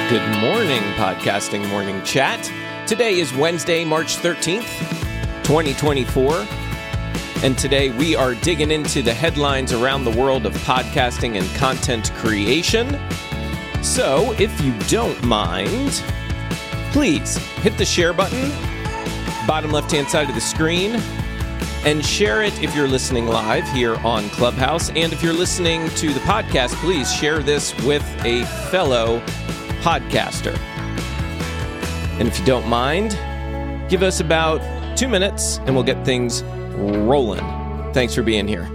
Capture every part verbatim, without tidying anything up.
Good morning, Podcasting Morning Chat. Today is Wednesday, March thirteenth, twenty twenty-four. And today we are digging into the headlines around the world of podcasting and content creation. So, if you don't mind, please hit the share button, bottom left-hand side of the screen, and share it if you're listening live here on Clubhouse. And if you're listening to the podcast, please share this with a fellow podcaster. And if you don't mind, give us about two minutes and we'll get things rolling. Thanks for being here.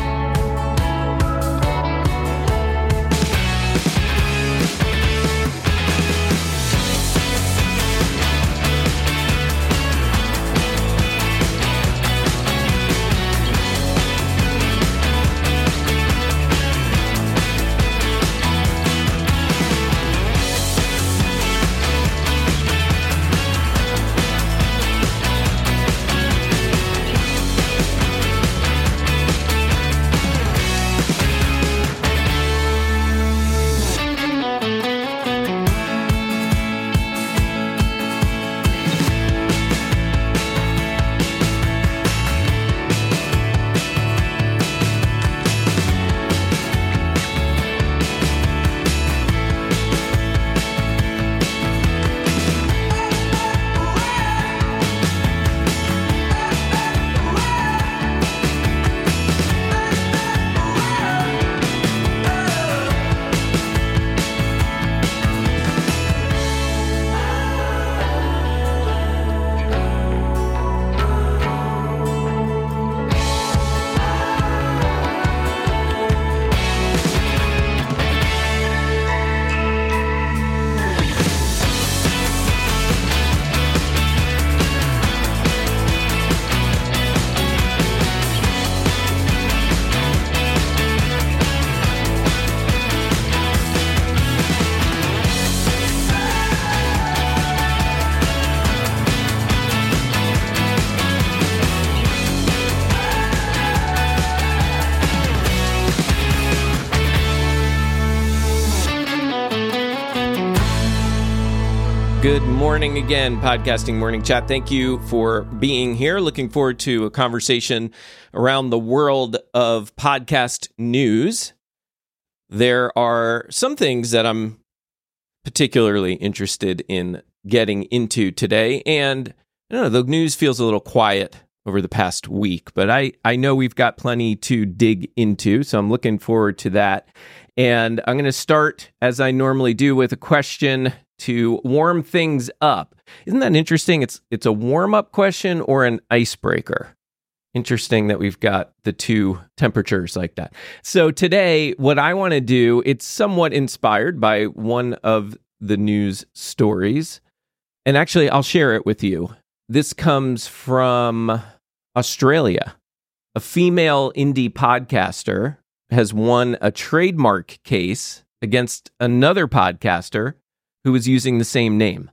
Good morning again, Podcasting Morning Chat. Thank you for being here. Looking forward to a conversation around the world of podcast news. There are some things that I'm particularly interested in getting into today, and I don't know, the news feels a little quiet over the past week, but I, I know we've got plenty to dig into, so I'm looking forward to that. And I'm going to start, as I normally do, with a question to warm things up. Isn't that interesting? It's it's a warm-up question or an icebreaker. Interesting that we've got the two temperatures like that. So today, what I want to do, it's somewhat inspired by one of the news stories. And actually, I'll share it with you. This comes from Australia. A female indie podcaster has won a trademark case against another podcaster who was using the same name.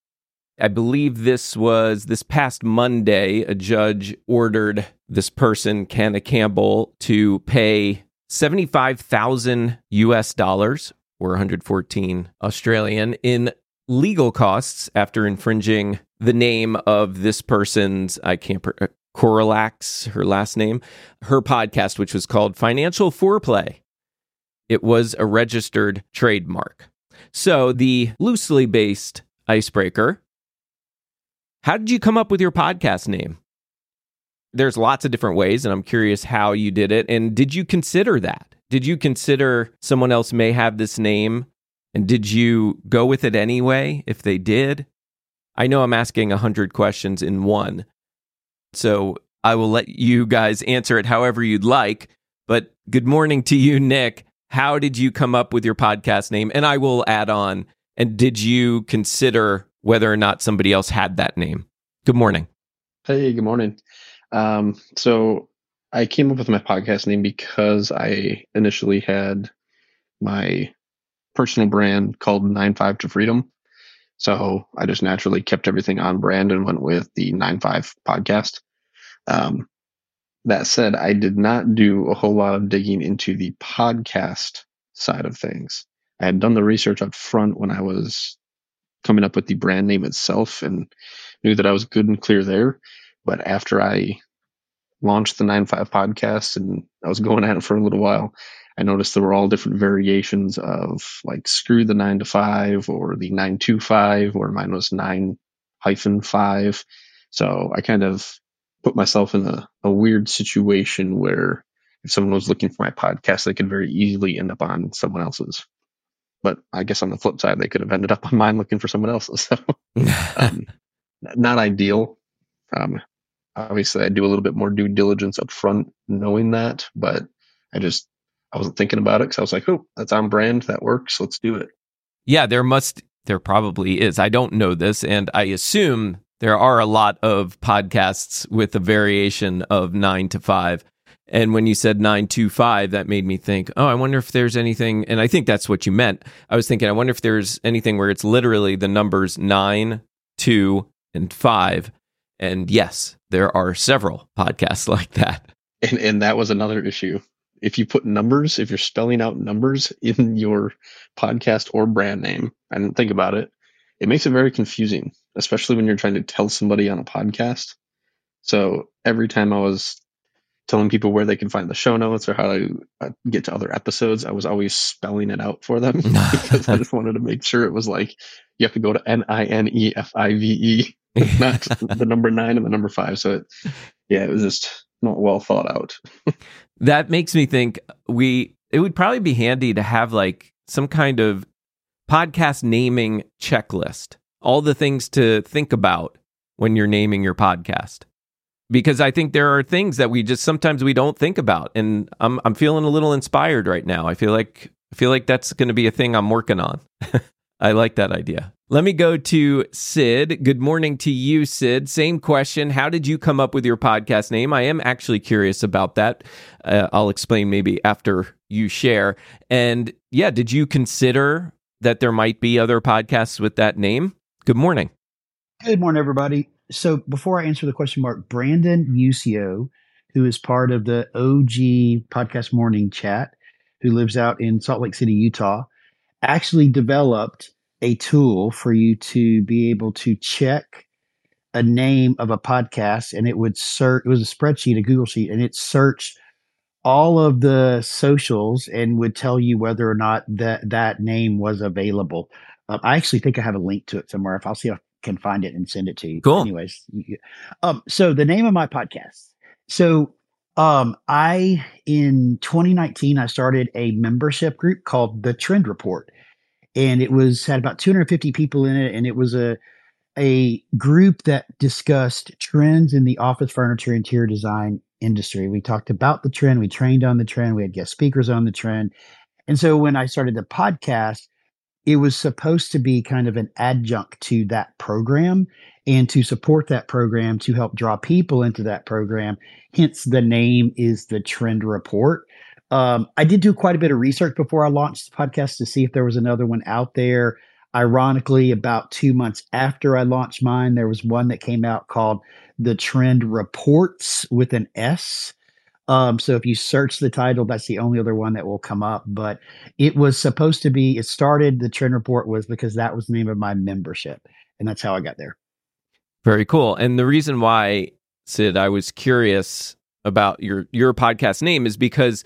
I believe this was this past Monday, a judge ordered this person, Canna Campbell, to pay seventy-five thousand U S dollars, or one hundred fourteen Australian, in legal costs after infringing the name of this person's, I can't, uh, Coralax, her last name, her podcast, which was called Financial Foreplay. It was a registered trademark. So the loosely based icebreaker, how did you come up with your podcast name? There's lots of different ways, and I'm curious how you did it. And did you consider that? Did you consider someone else may have this name? And did you go with it anyway, if they did? I know I'm asking one hundred questions in one, so I will let you guys answer it however you'd like. But good morning to you, Nick. How did you come up with your podcast name? And I will add on, and did you consider whether or not somebody else had that name? Good morning. Hey, good morning. Um, so I came up with my podcast name because I initially had my personal brand called nine five to Freedom. So I just naturally kept everything on brand and went with the nine five podcast. Um, that said, I did not do a whole lot of digging into the podcast side of things. I had done the research up front when I was coming up with the brand name itself and knew that I was good and clear there. But after I launched the nine five podcast and I was going at it for a little while, I noticed there were all different variations of like screw the nine to five or the nine two five, or mine was nine hyphen five. So I kind of put myself in a, a weird situation where if someone was looking for my podcast, they could very easily end up on someone else's. But I guess on the flip side, they could have ended up on mine looking for someone else's. So um, not ideal. Um, obviously, I do a little bit more due diligence up front knowing that, but I just, I wasn't thinking about it because I was like, oh, that's on brand. That works. Let's do it. Yeah, there must, there probably is. I don't know this, and I assume there are a lot of podcasts with a variation of nine to five. And when you said nine two five, that made me think, oh, I wonder if there's anything, and I think that's what you meant. I was thinking, I wonder if there's anything where it's literally the numbers nine, two, and five. And yes, there are several podcasts like that. And, and that was another issue. If you put numbers, if you're spelling out numbers in your podcast or brand name, I didn't think about it, it makes it very confusing, especially when you're trying to tell somebody on a podcast. So every time I was telling people where they can find the show notes or how to uh, get to other episodes, I was always spelling it out for them because I just wanted to make sure it was like, you have to go to N I N E F I V E, not the number nine and the number five. So, it, yeah, it was just not well thought out. That makes me think we, it would probably be handy to have like some kind of podcast naming checklist, all the things to think about when you're naming your podcast. Because I think there are things that we just sometimes we don't think about, and I'm I'm feeling a little inspired right now. I feel like I feel like that's going to be a thing I'm working on. I like that idea. Let me go to Sid. Good morning to you, Sid. Same question. How did you come up with your podcast name? I am actually curious about that. Uh, I'll explain maybe after you share. And yeah, did you consider that there might be other podcasts with that name? Good morning. Good morning, everybody. So before I answer the question, Mark, Brandon Musio, who is part of the O G Podcast Morning Chat, who lives out in Salt Lake City, Utah, actually developed a tool for you to be able to check a name of a podcast, and it would search. It was a spreadsheet, a Google sheet, and it searched all of the socials and would tell you whether or not that that name was available. Um, I actually think I have a link to it somewhere. If I'll see if I can find it and send it to you. Cool. Anyways, you, um, so the name of my podcast. So um, I in twenty nineteen I started a membership group called The Trend Report, and it was had about two hundred fifty people in it, and it was a a group that discussed trends in the office furniture interior design industry. We talked about the trend, we trained on the trend, we had guest speakers on the trend. And so when I started the podcast, it was supposed to be kind of an adjunct to that program and to support that program to help draw people into that program. Hence, the name is The Trend Report. Um, I did do quite a bit of research before I launched the podcast to see if there was another one out there. Ironically, about two months after I launched mine, there was one that came out called The Trend Reports with an S. Um, so if you search the title, that's the only other one that will come up. But it was supposed to be, it started, the Trend Report was because that was the name of my membership. And that's how I got there. Very cool. And the reason why, Sid, I was curious about your, your podcast name is because,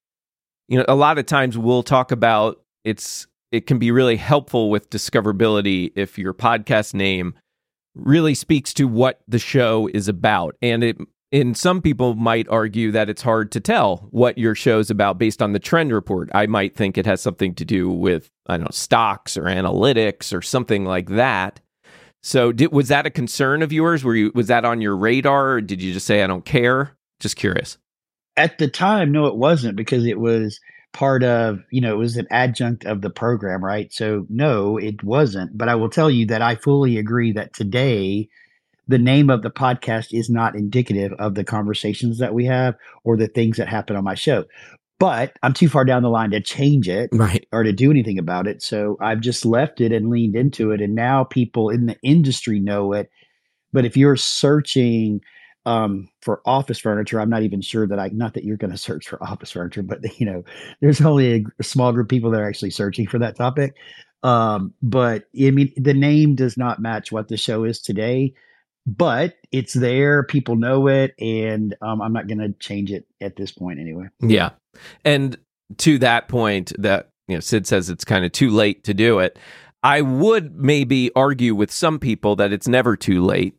you know, a lot of times we'll talk about it's, it can be really helpful with discoverability if your podcast name really speaks to what the show is about. And it, and some people might argue that it's hard to tell what your show's about based on the Trend Report. I might think it has something to do with, I don't know, stocks or analytics or something like that. So did, was that a concern of yours? Were you, was that on your radar, or did you just say, I don't care? Just curious. At the time, no, it wasn't, because it was part of, you know, it was an adjunct of the program, right? So no, it wasn't. But I will tell you that I fully agree that today, the name of the podcast is not indicative of the conversations that we have or the things that happen on my show. But I'm too far down the line to change it, right, or to do anything about it. So I've just left it and leaned into it. And now people in the industry know it. But if you're searching um, for office furniture, I'm not even sure that I, not that you're going to search for office furniture, but you know, there's only a, a small group of people that are actually searching for that topic. Um, but I mean, the name does not match what the show is today, but it's there. People know it. And um, I'm not going to change it at this point anyway. Yeah. And to that point that, you know, Sid says it's kind of too late to do it. I would maybe argue with some people that it's never too late.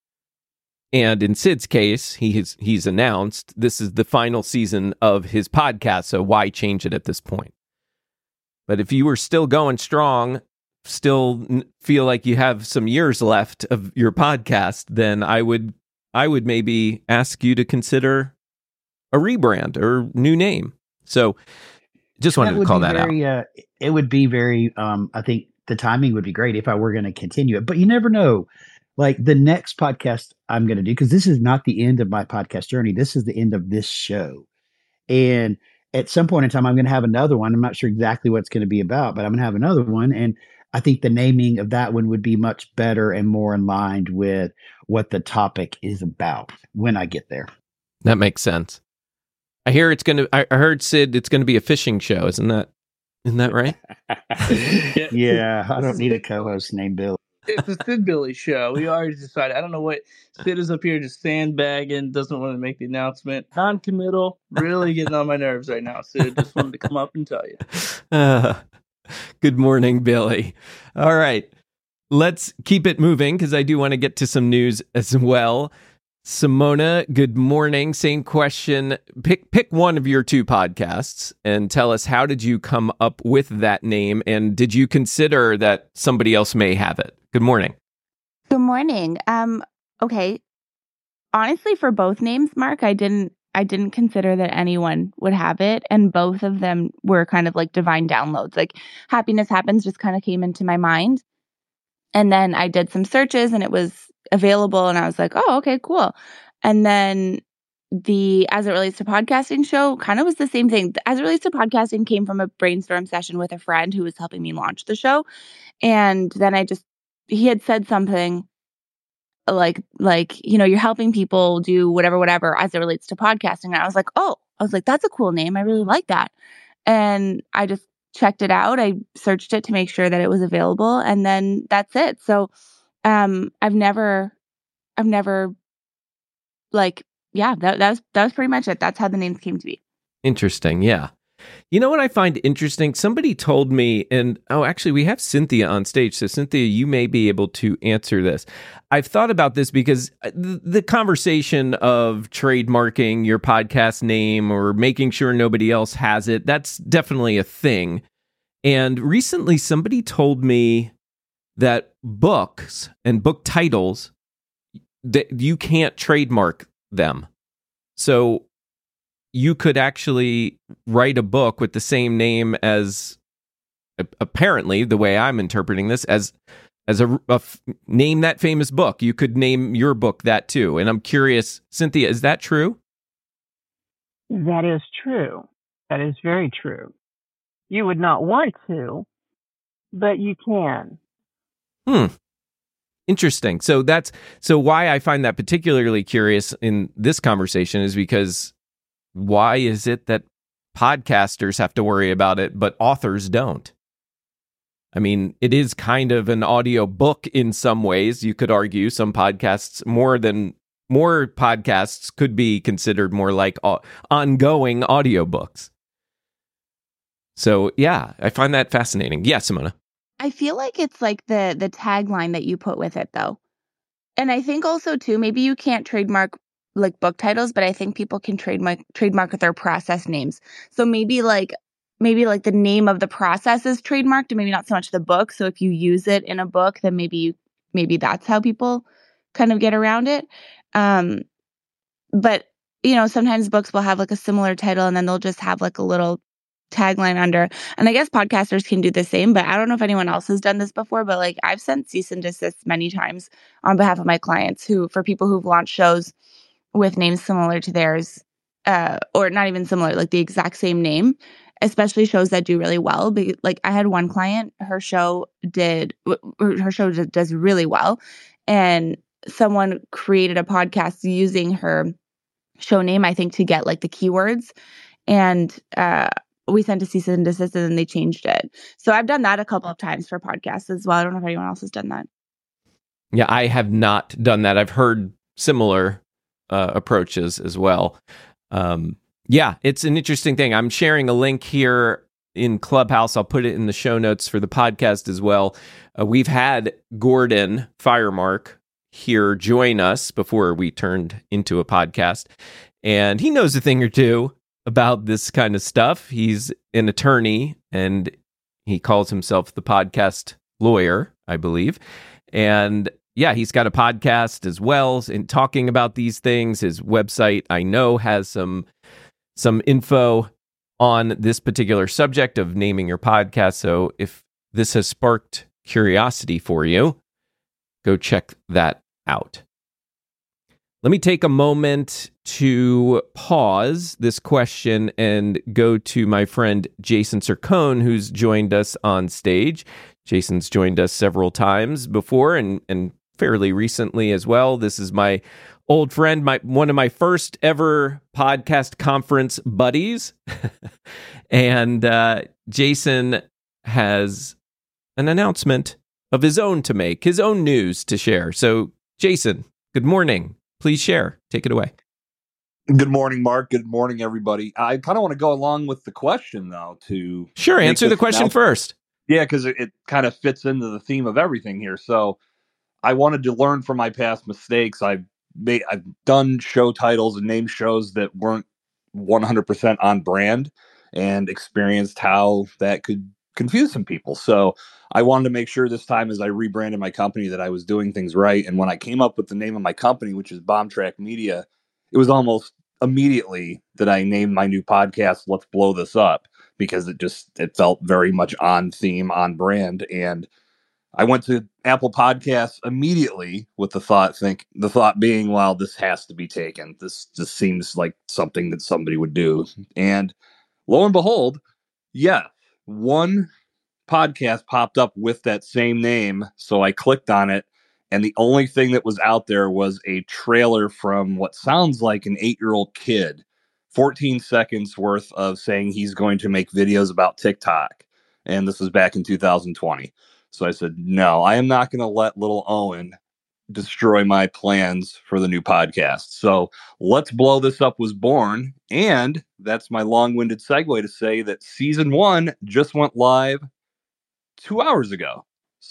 And in Sid's case, he has, he's announced this is the final season of his podcast, so why change it at this point? But if you were still going strong, still feel like you have some years left of your podcast, then I would I would maybe ask you to consider a rebrand or new name. So just wanted to call that very, out. Uh, it would be very, um, I think the timing would be great if I were going to continue it, but you never know. Like the next podcast I'm going to do, because this is not the end of my podcast journey. This is the end of this show. And at some point in time, I'm going to have another one. I'm not sure exactly what it's going to be about, but I'm going to have another one. And I think the naming of that one would be much better and more aligned with what the topic is about when I get there. That makes sense. I hear it's going to, I heard Sid, it's going to be a fishing show. Isn't that, isn't that right? Yeah. I don't need a co-host named Bill. It's a Sid Billy show. We already decided. I don't know what Sid is up here just sandbagging, doesn't want to make the announcement. Non-committal, really getting on my nerves right now. Sid, just wanted to come up and tell you. Uh, good morning, Billy. All right, let's keep it moving because I do want to get to some news as well. Simona, good morning. Same question. Pick pick one of your two podcasts and tell us, how did you come up with that name, and did you consider that somebody else may have it? Good morning. Good morning. Um, okay. Honestly, for both names, Mark, I didn't I didn't consider that anyone would have it, and both of them were kind of like divine downloads. Like Happiness Happens just kind of came into my mind. And then I did some searches and it was available and I was like, oh, okay, cool. And then the As It Relates to Podcasting show kind of was the same thing. As It Relates to Podcasting came from a brainstorm session with a friend who was helping me launch the show. And then I just, he had said something like, like, you know, you're helping people do whatever, whatever as it relates to podcasting. And I was like, oh, I was like, that's a cool name. I really like that. And I just checked it out. I searched it to make sure that it was available. And then that's it. So um, I've never, I've never like, yeah, that, that was, that was pretty much it. That's how the names came to be. Interesting. Yeah. You know what I find interesting? Somebody told me, and oh, actually, we have Cynthia on stage. So, Cynthia, you may be able to answer this. I've thought about this because the, the conversation of trademarking your podcast name or making sure nobody else has it, that's definitely a thing. And recently, somebody told me that books and book titles, that you can't trademark them. So, you could actually write a book with the same name as, apparently, the way I'm interpreting this, as as a, a f- name that famous book. You could name your book that too. And I'm curious, Cynthia, is that true? That is true. That is very true. You would not want to, but you can. Hmm. Interesting. So that's so why I find that particularly curious in this conversation is because why is it that podcasters have to worry about it, but authors don't? I mean, it is kind of an audio book in some ways. You could argue some podcasts more than more podcasts could be considered more like uh, ongoing audiobooks. So, yeah, I find that fascinating. Yeah, Simona. I feel like it's like the the tagline that you put with it, though. And I think also, too, maybe you can't trademark like book titles, but I think people can trademark trademark their process names. So maybe like maybe like the name of the process is trademarked and maybe not so much the book. So if you use it in a book, then maybe you maybe that's how people kind of get around it. Um, but you know, sometimes books will have like a similar title and then they'll just have like a little tagline under. And I guess podcasters can do the same, but I don't know if anyone else has done this before, but like I've sent cease and desist many times on behalf of my clients who, for people who've launched shows with names similar to theirs, uh, or not even similar, like the exact same name, especially shows that do really well. But like I had one client, her show did, her show does really well. And someone created a podcast using her show name, I think, to get like the keywords. And uh, we sent a cease and desist, and then they changed it. So I've done that a couple of times for podcasts as well. I don't know if anyone else has done that. Yeah, I have not done that. I've heard similar uh, approaches as well. Um, yeah, it's an interesting thing. I'm sharing a link here in Clubhouse. I'll put it in the show notes for the podcast as well. Uh, we've had Gordon Firemark here join us before we turned into a podcast, and he knows a thing or two about this kind of stuff. He's an attorney, and he calls himself the podcast lawyer, I believe. And yeah, he's got a podcast as well in talking about these things. His website, I know, has some some info on this particular subject of naming your podcast. So if this has sparked curiosity for you, go check that out. Let me take a moment to pause this question and go to my friend Jason Sircone, who's joined us on stage. Jason's joined us several times before and, and fairly recently as well. This is my old friend, my one of my first ever podcast conference buddies. and uh, Jason has an announcement of his own to make, his own news to share. So, Jason, good morning. Please share. Take it away. Good morning, Mark. Good morning, everybody. I kind of want to go along with the question, though, to... Sure, answer the question first. Yeah, because it, it kind of fits into the theme of everything here. So I wanted to learn from my past mistakes. I've made, I've done show titles and named shows that weren't one hundred percent on brand and experienced how that could confuse some people. So I wanted to make sure this time as I rebranded my company that I was doing things right. And when I came up with the name of my company, which is Bomb Track Media, it was almost immediately that I named my new podcast, Let's Blow This Up, because it just, it felt very much on theme, on brand. And I went to Apple Podcasts immediately with the thought, think the thought being, well, this has to be taken. This just seems like something that somebody would do. And lo and behold, yeah, one podcast popped up with that same name. So I clicked on it, and the only thing that was out there was a trailer from what sounds like an eight-year-old kid, fourteen seconds worth of saying he's going to make videos about TikTok. And this was back in two thousand twenty. So I said, no, I am not going to let little Owen destroy my plans for the new podcast. So Let's Blow This Up was born. And that's my long-winded segue to say that season one just went live two hours ago.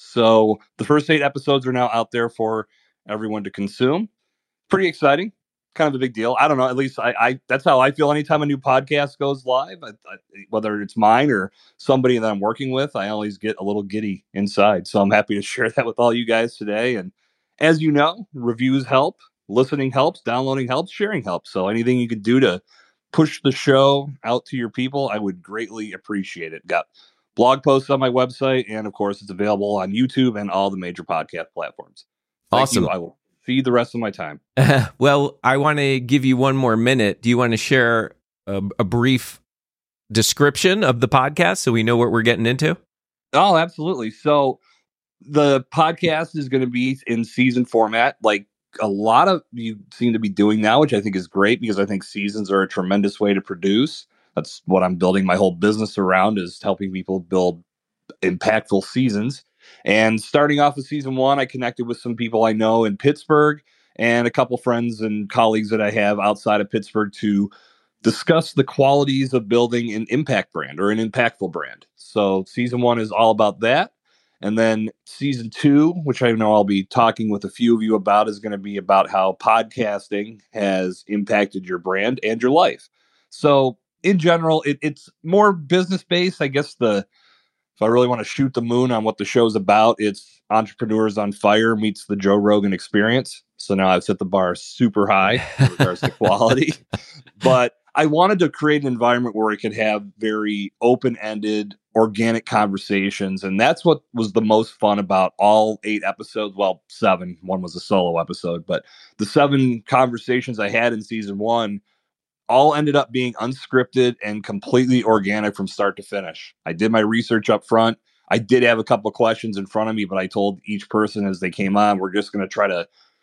So the first eight episodes are now out there for everyone to consume. Pretty exciting. Kind of a big deal. I don't know. At least I, I that's how I feel anytime a new podcast goes live. I, I, whether it's mine or somebody that I'm working with, I always get a little giddy inside. So I'm happy to share that with all you guys today. And as you know, reviews help, listening helps, downloading helps, sharing helps. So anything you could do to push the show out to your people, I would greatly appreciate it. Got blog posts on my website, and of course, it's available on YouTube and all the major podcast platforms. Thank Awesome. you. I will feed the rest of my time. Uh, well, I want to give you one more minute. Do you want to share a, a brief description of the podcast so we know what we're getting into? Oh, absolutely. So the podcast is going to be in season format, like a lot of you seem to be doing now, which I think is great because I think seasons are a tremendous way to produce. That's what I'm building my whole business around, is helping people build impactful seasons. And starting off with season one, I connected with some people I know in Pittsburgh and a couple friends and colleagues that I have outside of Pittsburgh to discuss the qualities of building an impact brand or an impactful brand. So season one is all about that. And then season two, which I know I'll be talking with a few of you about, is going to be about how podcasting has impacted your brand and your life. So in general, it, it's more business based. I guess the if I really want to shoot the moon on what the show's about, it's Entrepreneurs on Fire meets the Joe Rogan Experience. So now I've set the bar super high in regards to quality. But I wanted to create an environment where we could have very open-ended, organic conversations. And that's what was the most fun about all eight episodes. Well, seven. One was a solo episode. But the seven conversations I had in season one all ended up being unscripted and completely organic from start to finish. I did my research up front. I did have a couple of questions in front of me, but I told each person as they came on, we're just going to try to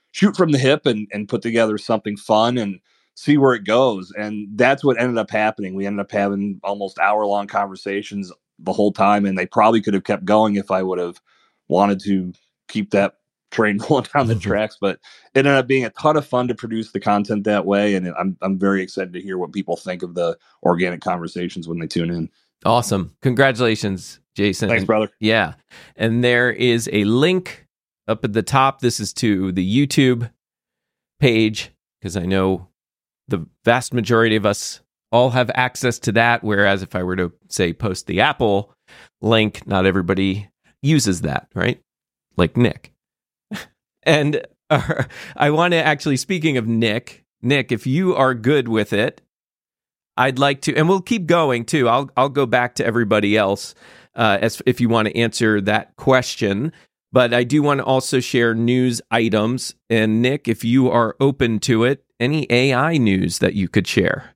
shoot from the hip and, and put together something fun and see where it goes. And that's what ended up happening. We ended up having almost hour long conversations the whole time, and they probably could have kept going if I would have wanted to keep that train going down the tracks. But it ended up being a ton of fun to produce the content that way. And I'm, I'm very excited to hear what people think of the organic conversations when they tune in. Awesome. Congratulations, Jason. Thanks, brother. Yeah. And there is a link up at the top. This is to the YouTube page, because I know the vast majority of us all have access to that. Whereas if I were to say post the Apple link, not everybody uses that, right? Like Nick. And uh, I want to actually, speaking of Nick, Nick, if you are good with it, I'd like to, and we'll keep going too. I'll I'll go back to everybody else uh, as if you want to answer that question. But I do want to also share news items. And Nick, if you are open to it, any A I news that you could share?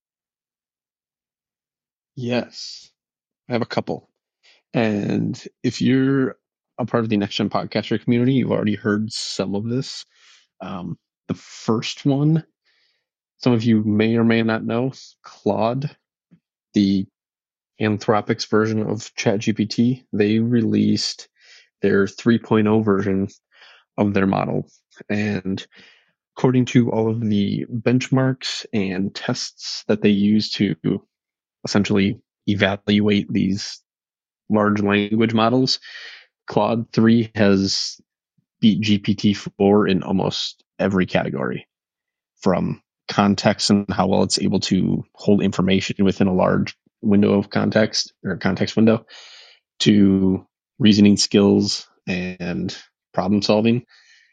Yes, I have a couple. And if you're a part of the Next Gen Podcaster community, you've already heard some of this. Um, the first one, some of you may or may not know, Claude, the Anthropic's version of ChatGPT, they released their three point oh version of their model. And according to all of the benchmarks and tests that they use to essentially evaluate these large language models, Claude three has beat G P T four in almost every category, from context and how well it's able to hold information within a large window of context or context window, to reasoning skills and problem solving.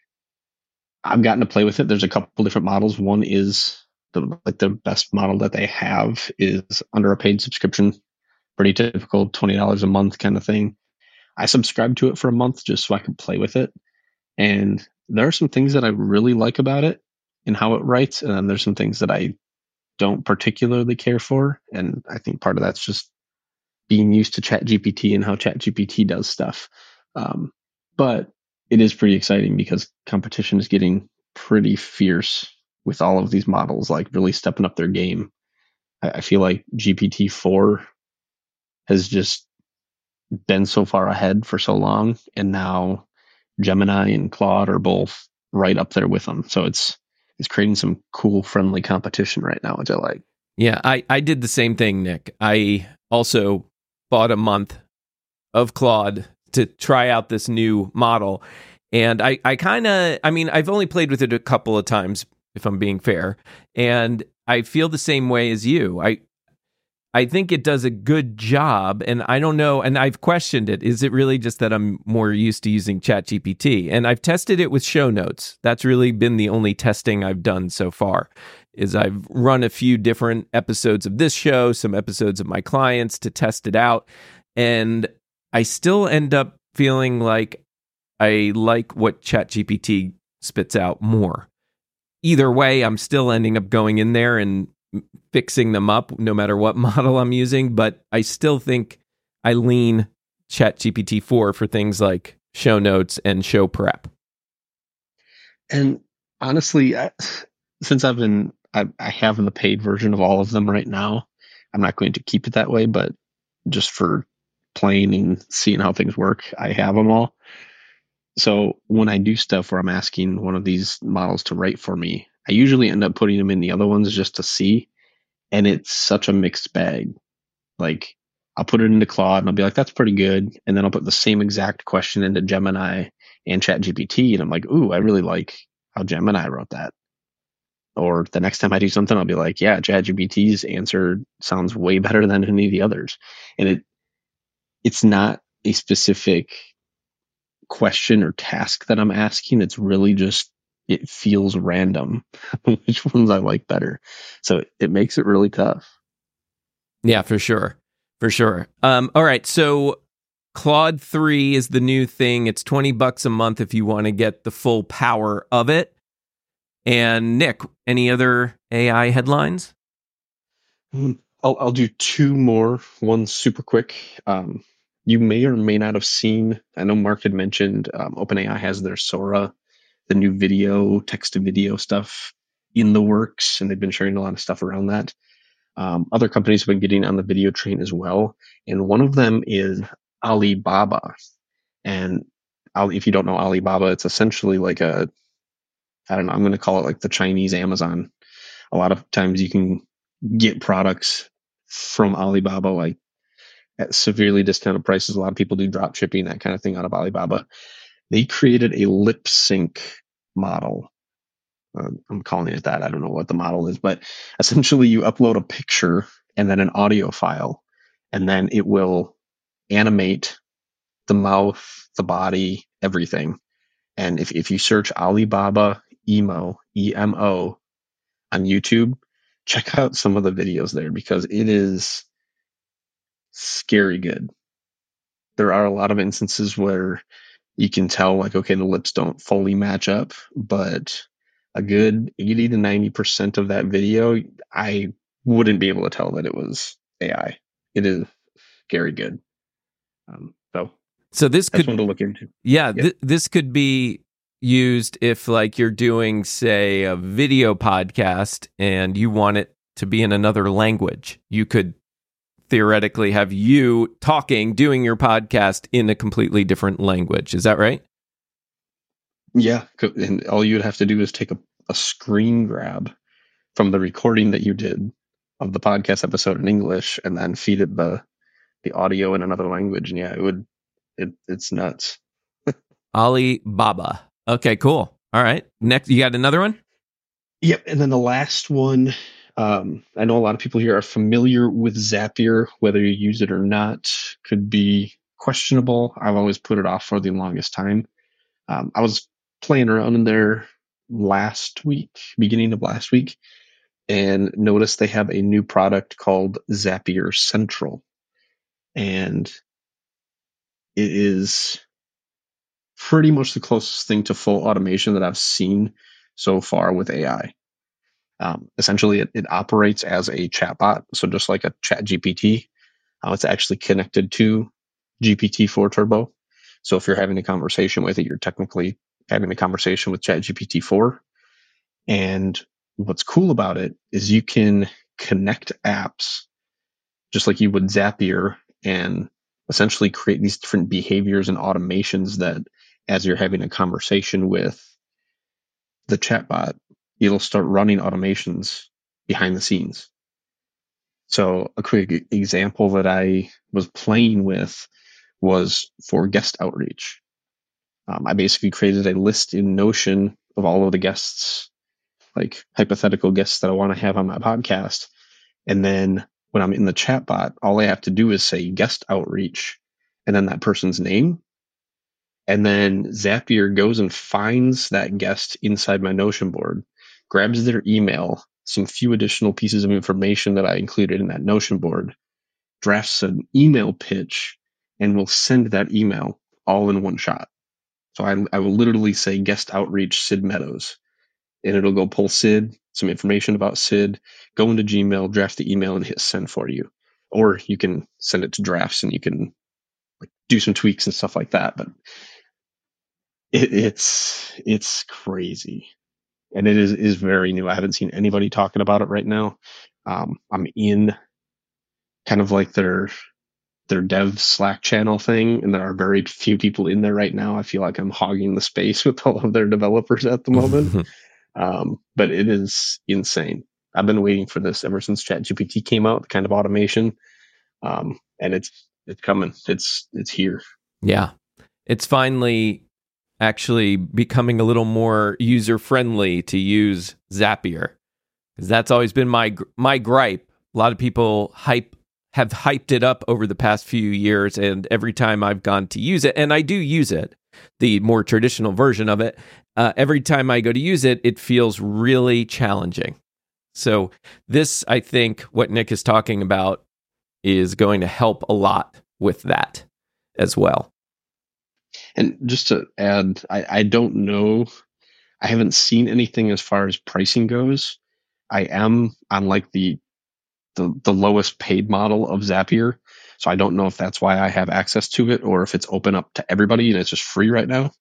I've gotten to play with it. There's a couple different models. One is the like the best model that they have is under a paid subscription, pretty typical twenty dollars a month kind of thing. I subscribed to it for a month just so I could play with it. And there are some things that I really like about it and how it writes. And then there's some things that I don't particularly care for. And I think part of that's just being used to ChatGPT and how ChatGPT does stuff. Um, but it is pretty exciting because competition is getting pretty fierce with all of these models, like really stepping up their game. I, I feel like G P T four has just been so far ahead for so long, and now Gemini and Claude are both right up there with them. So it's it's creating some cool, friendly competition right now, which I like. Yeah, I, I did the same thing, Nick. I also bought a month of Claude to try out this new model. And I, I kind of, I mean, I've only played with it a couple of times, if I'm being fair. And I feel the same way as you. I I think it does a good job, and I don't know, and I've questioned it. Is it really just that I'm more used to using ChatGPT? And I've tested it with show notes. That's really been the only testing I've done so far, is I've run a few different episodes of this show, some episodes of my clients to test it out. And I still end up feeling like I like what ChatGPT spits out more. Either way, I'm still ending up going in there and fixing them up no matter what model I'm using, but I still think I lean ChatGPT four for things like show notes and show prep. And honestly, I, since I've been, I, I have the paid version of all of them right now, I'm not going to keep it that way, but just for playing and seeing how things work, I have them all. So when I do stuff where I'm asking one of these models to write for me, I usually end up putting them in the other ones just to see. And it's such a mixed bag. Like, I'll put it into Claude and I'll be like, that's pretty good. And then I'll put the same exact question into Gemini and ChatGPT. And I'm like, ooh, I really like how Gemini wrote that. Or the next time I do something, I'll be like, yeah, ChatGPT's answer sounds way better than any of the others. And it it's not a specific question or task that I'm asking. It's really just, it feels random which ones I like better. So it makes it really tough. Yeah, for sure. For sure. Um, all right. So Claude three is the new thing. It's twenty bucks a month if you want to get the full power of it. And Nick, any other A I headlines? I'll, I'll do two more. One super quick. Um, you may or may not have seen, I know Mark had mentioned um, OpenAI has their Sora the new video, text to video stuff in the works, and they've been sharing a lot of stuff around that. Um, other companies have been getting on the video train as well, and one of them is Alibaba. And if you don't know Alibaba, it's essentially like a, I don't know, I'm going to call it like the Chinese Amazon. A lot of times you can get products from Alibaba like at severely discounted prices. A lot of people do drop shipping, that kind of thing out of Alibaba. They created a lip sync model. Uh, I'm calling it that. I don't know what the model is, but essentially you upload a picture and then an audio file, and then it will animate the mouth, the body, everything. And if, if you search Alibaba Emo, E M O, on YouTube, check out some of the videos there because it is scary good. There are a lot of instances where you can tell, like, okay, the lips don't fully match up, but a good eighty to ninety percent of that video, I wouldn't be able to tell that it was A I. It is scary good. Um, so, so this that's could one to look into. Yeah, Yep. th- this could be used if, like, you're doing, say, a video podcast and you want it to be in another language. You could theoretically have you talking, doing your podcast in a completely different language. Is that right? Yeah, co- and all you would have to do is take a, a screen grab from the recording that you did of the podcast episode in English and then feed it the the audio in another language. And yeah, it would, it, it's nuts. Alibaba. Okay, cool. All right. Next, you got another one? Yep. And then the last one, um, I know a lot of people here are familiar with Zapier. Whether you use it or not could be questionable. I've always put it off for the longest time. Um, I was playing around in there last week, beginning of last week, and noticed they have a new product called Zapier Central. And it is pretty much the closest thing to full automation that I've seen so far with A I. Um, essentially, it, it operates as a chatbot. So just like a Chat G P T, uh, it's actually connected to G P T four Turbo. So if you're having a conversation with it, you're technically having a conversation with Chat G P T four. And what's cool about it is you can connect apps just like you would Zapier and essentially create these different behaviors and automations that as you're having a conversation with the chatbot, it'll start running automations behind the scenes. So a quick example that I was playing with was for guest outreach. Um, I basically created a list in Notion of all of the guests, like hypothetical guests that I want to have on my podcast. And then when I'm in the chatbot, all I have to do is say guest outreach and then that person's name. And then Zapier goes and finds that guest inside my Notion board, grabs their email, some few additional pieces of information that I included in that Notion board, drafts an email pitch, and will send that email all in one shot. So I, I will literally say guest outreach Sid Meadows, and it'll go pull Sid, some information about Sid, go into Gmail, draft the email, and hit send for you. Or you can send it to drafts and you can like, do some tweaks and stuff like that. But it, it's it's crazy, and it is is very new. I haven't seen anybody talking about it right now. Um, I'm in kind of like their their dev Slack channel thing, and there are very few people in there right now. I feel like I'm hogging the space with all of their developers at the moment. um, but it is insane. I've been waiting for this ever since ChatGPT came out, the kind of automation, um, and it's it's coming. It's it's here. Yeah. It's finally actually becoming a little more user friendly to use Zapier, because that's always been my my gripe. A lot of people hype have hyped it up over the past few years, and every time I've gone to use it, and I do use it, the more traditional version of it, uh, every time I go to use it, it feels really challenging. So this, I think, what Nick is talking about is going to help a lot with that as well. And just to add, I, I don't know, I haven't seen anything as far as pricing goes. I am on like the, the the lowest paid model of Zapier, so I don't know if that's why I have access to it or if it's open up to everybody and it's just free right now.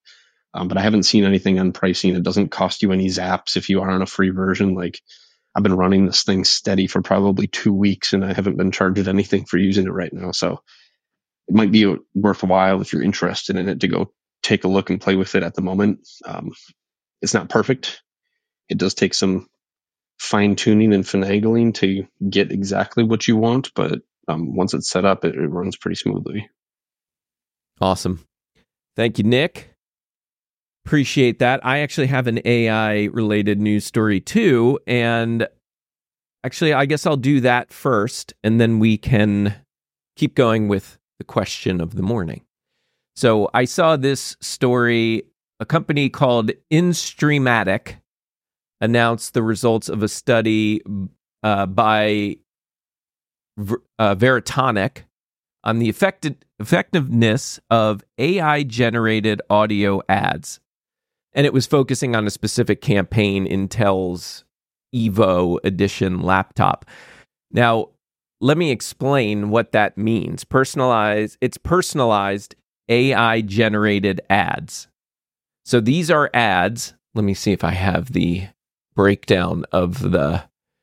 Um, but I haven't seen anything on pricing. It doesn't cost you any zaps if you are on a free version. Like, I've been running this thing steady for probably two weeks and I haven't been charged anything for using it right now. So it might be worthwhile if you're interested in it to go take a look and play with it at the moment. Um, it's not perfect. It does take some fine tuning and finagling to get exactly what you want, but um, once it's set up, it, it runs pretty smoothly. Awesome. Thank you, Nick. Appreciate that. I actually have an A I related news story too. And actually, I guess I'll do that first, and then we can keep going with the question of the morning. So I saw this story. A company called Instreamatic announced the results of a study uh, by uh, Veritonic on the effective, effectiveness of A I-generated audio ads. And it was focusing on a specific campaign, Intel's Evo Edition laptop. Now, let me explain what that means. Personalized, it's personalized A I-generated ads. So these are ads. Let me see if I have the breakdown of the...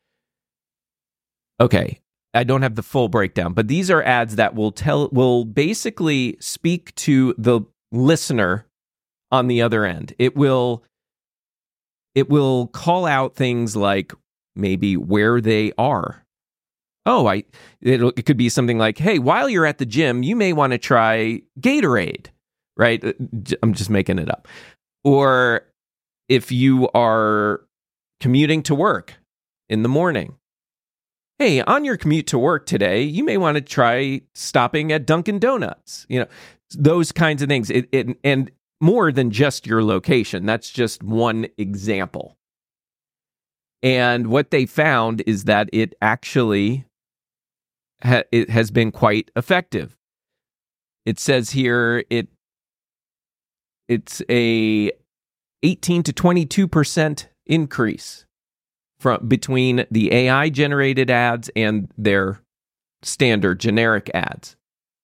Okay, I don't have the full breakdown, but these are ads that will tell, will basically speak to the listener on the other end. It will, it will call out things like maybe where they are. Oh, I. It'll, it could be something like, "Hey, while you're at the gym, you may want to try Gatorade." Right? I'm just making it up. Or if you are commuting to work in the morning, "Hey, on your commute to work today, you may want to try stopping at Dunkin' Donuts." You know, those kinds of things. It, it, and more than just your location. That's just one example. And what they found is that it actually ha- it has been quite effective. It says here it it's a eighteen to twenty-two percent increase from between the A I generated ads and their standard generic ads.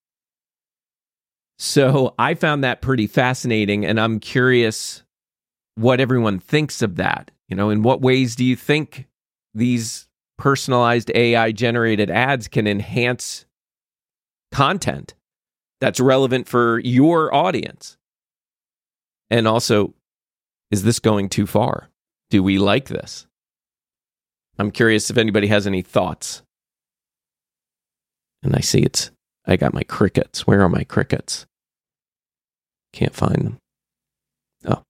So I found that pretty fascinating, and I'm curious what everyone thinks of that. You know, in what ways do you think these personalized A I generated ads can enhance content that's relevant for your audience? And also, is this going too far? Do we like this? I'm curious if anybody has any thoughts. And I see it's, I got my crickets. Where are my crickets? Can't find them. Oh.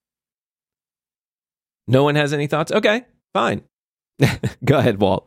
No one has any thoughts? Okay, fine. Go ahead, Walt.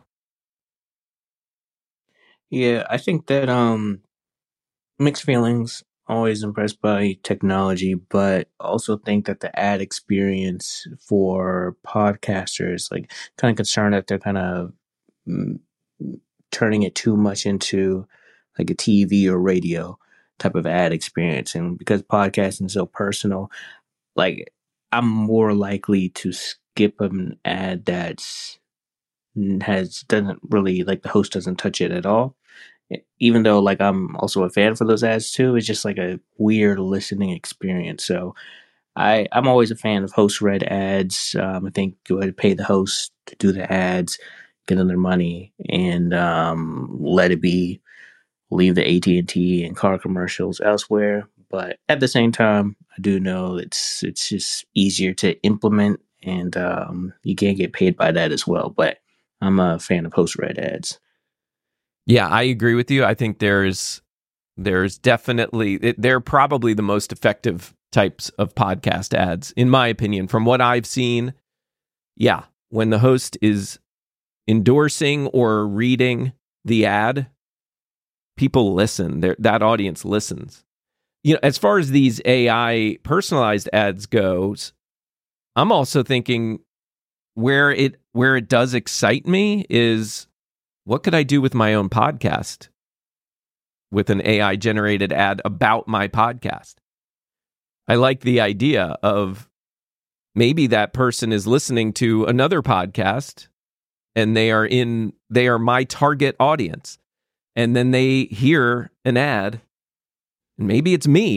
Yeah, I think that um mixed feelings. Always impressed by technology, but also think that the ad experience for podcasters, like, kind of concerned that they're kind of mm, turning it too much into like a T V or radio type of ad experience. And because podcasting is so personal, like, I'm more likely to skip an ad that's has doesn't really, like, the host doesn't touch it at all. Even though, like, I'm also a fan for those ads too, it's just like a weird listening experience. So I, I'm always a fan of host-read ads. Um, I think go ahead and pay the host to do the ads, get them their money, and um, let it be. Leave the A T and T and car commercials elsewhere. But at the same time, I do know it's it's just easier to implement, and um, you can't get paid by that as well. But I'm a fan of host-read ads. Yeah, I agree with you. I think there's there's definitely it, they're probably the most effective types of podcast ads, in my opinion, from what I've seen. Yeah, when the host is endorsing or reading the ad, people listen. They're, that audience listens. You know, as far as these A I personalized ads goes, I'm also thinking where it where it does excite me is, what could I do with my own podcast with an A I generated ad about my podcast? I like the idea of maybe that person is listening to another podcast and they are in they are my target audience. And then they hear an ad, and maybe it's me.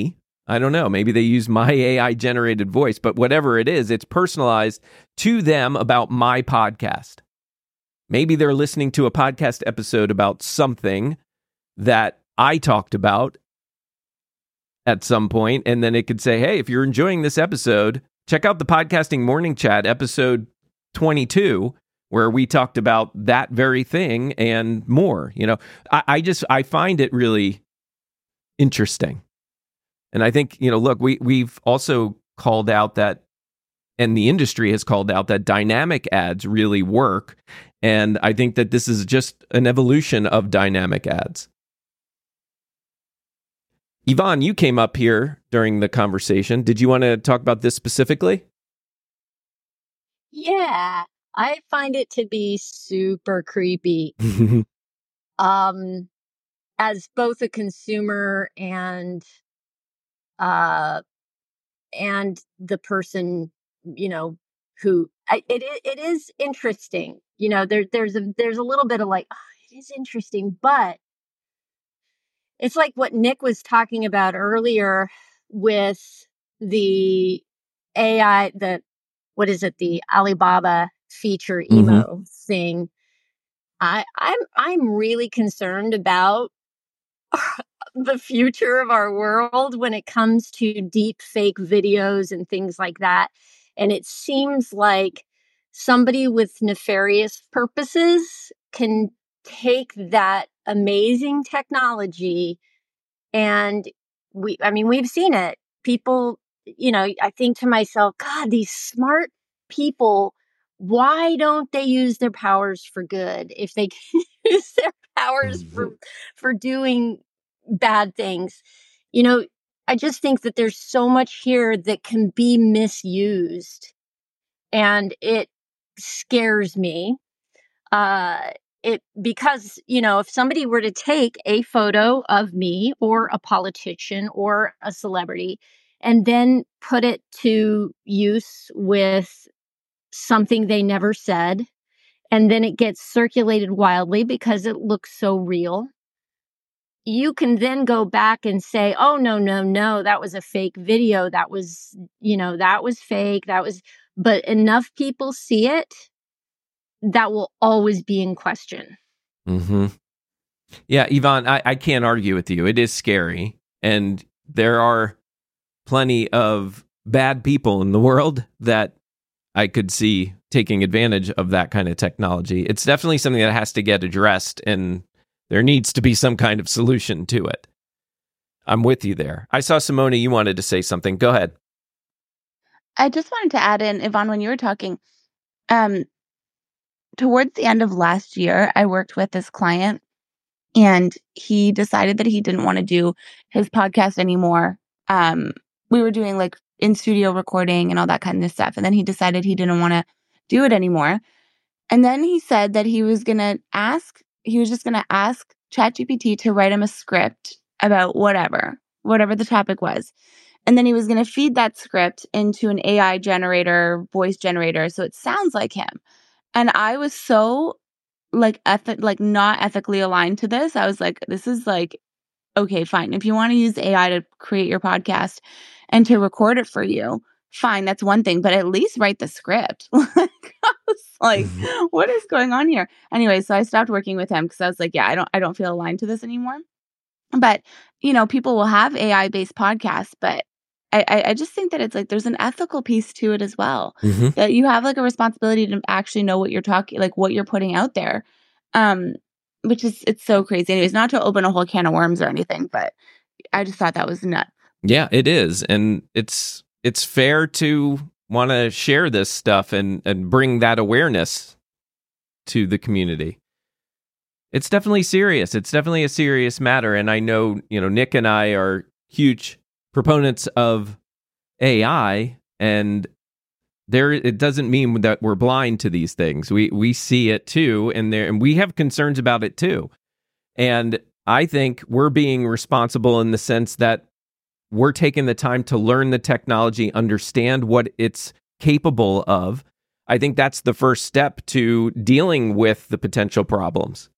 I don't know. Maybe they use my A I generated voice, but whatever it is, it's personalized to them about my podcast. Maybe they're listening to a podcast episode about something that I talked about at some point, and then it could say, hey, if you're enjoying this episode, check out the Podcasting Morning Chat episode twenty-two, where we talked about that very thing and more. You know, I, I just, I find it really interesting. And I think, you know, look, we, we've also called out that, and the industry has called out that dynamic ads really work. And I think that this is just an evolution of dynamic ads. Yvonne, you came up here during the conversation. Did you want to talk about this specifically? Yeah, I find it to be super creepy. um, as both a consumer and uh, and the person, you know, who I, it it is interesting. You know, there there's a there's a little bit of like, oh, it is interesting, but it's like what Nick was talking about earlier with the A I, the what is it, the Alibaba feature emo mm-hmm. thing. I I'm I'm really concerned about the future of our world when it comes to deep fake videos and things like that. And it seems like somebody with nefarious purposes can take that amazing technology and we, I mean, we've seen it. People, you know, I think to myself, God, these smart people, why don't they use their powers for good? If they can use their powers for, for doing bad things, you know, I just think that there's so much here that can be misused, and it scares me. Uh, it because, you know, if somebody were to take a photo of me or a politician or a celebrity and then put it to use with something they never said, and then it gets circulated wildly because it looks so real, you can then go back and say, oh, no, no, no, that was a fake video. That was, you know, that was fake. That was, but enough people see it, that will always be in question. Mm-hmm. Yeah, Yvonne, I, I can't argue with you. It is scary. And there are plenty of bad people in the world that I could see taking advantage of that kind of technology. It's definitely something that has to get addressed, and there needs to be some kind of solution to it. I'm with you there. I saw, Simona, you wanted to say something. Go ahead. I just wanted to add in, Yvonne, when you were talking, um, towards the end of last year, I worked with this client, and he decided that he didn't want to do his podcast anymore. Um, we were doing like in studio recording and all that kind of stuff. And then he decided he didn't want to do it anymore. And then he said that he was going to ask, he was just going to ask ChatGPT to write him a script about whatever, whatever the topic was. And then he was going to feed that script into an A I generator, voice generator, so it sounds like him. And I was so like ethic, like not ethically aligned to this. I was like, this is like, okay, fine. If you want to use A I to create your podcast and to record it for you, fine, that's one thing. But at least write the script. Like, I was like, what is going on here? Anyway, so I stopped working with him because I was like, yeah, I don't, I don't feel aligned to this anymore. But you know, people will have A I based podcasts, but I, I just think that it's like there's an ethical piece to it as well. Mm-hmm. That you have like a responsibility to actually know what you're talking, like what you're putting out there, um, which is it's so crazy. Anyways, not to open a whole can of worms or anything, but I just thought that was nuts. Yeah, it is, and it's it's fair to want to share this stuff and and bring that awareness to the community. It's definitely serious. It's definitely a serious matter, and I know you know Nick and I are huge proponents of A I, and there it doesn't mean that we're blind to these things. We we see it too, and there and we have concerns about it too. And I think we're being responsible in the sense that we're taking the time to learn the technology, understand what it's capable of. I think that's the first step to dealing with the potential problems.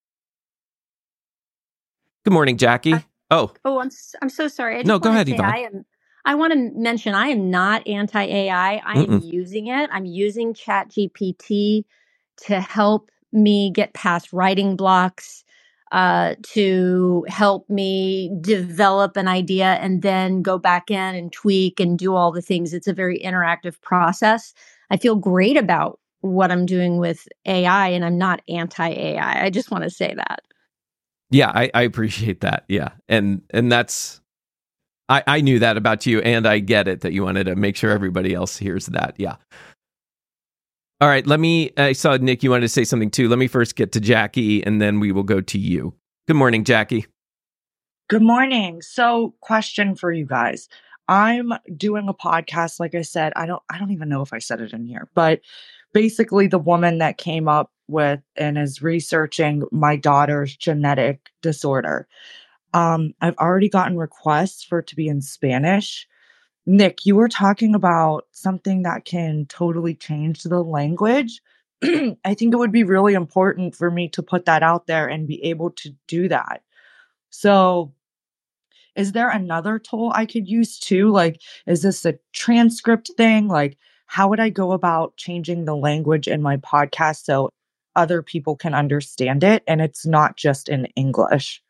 Good morning, Jackie. I- Oh, Oh, I'm s- I'm so sorry. I just No, go wanna ahead, say Yvonne. I am I want to mention I am not anti-A I. I am Mm-mm. using it. I'm using ChatGPT to help me get past writing blocks, uh, to help me develop an idea and then go back in and tweak and do all the things. It's a very interactive process. I feel great about what I'm doing with A I, and I'm not anti-A I. I just want to say that. Yeah, I, I appreciate that. Yeah. And and that's I, I knew that about you, and I get it that you wanted to make sure everybody else hears that. Yeah. All right, let me I saw Nick, you wanted to say something too. Let me first get to Jackie and then we will go to you. Good morning, Jackie. Good morning. So, question for you guys. I'm doing a podcast, like I said, I don't I don't even know if I said it in here, but basically the woman that came up with and is researching my daughter's genetic disorder. Um, I've already gotten requests for it to be in Spanish. Nick, you were talking about something that can totally change the language. I think it would be really important for me to put that out there and be able to do that. So, is there another tool I could use too? Like, is this a transcript thing? Like, how would I go about changing the language in my podcast so other people can understand it and it's not just in English?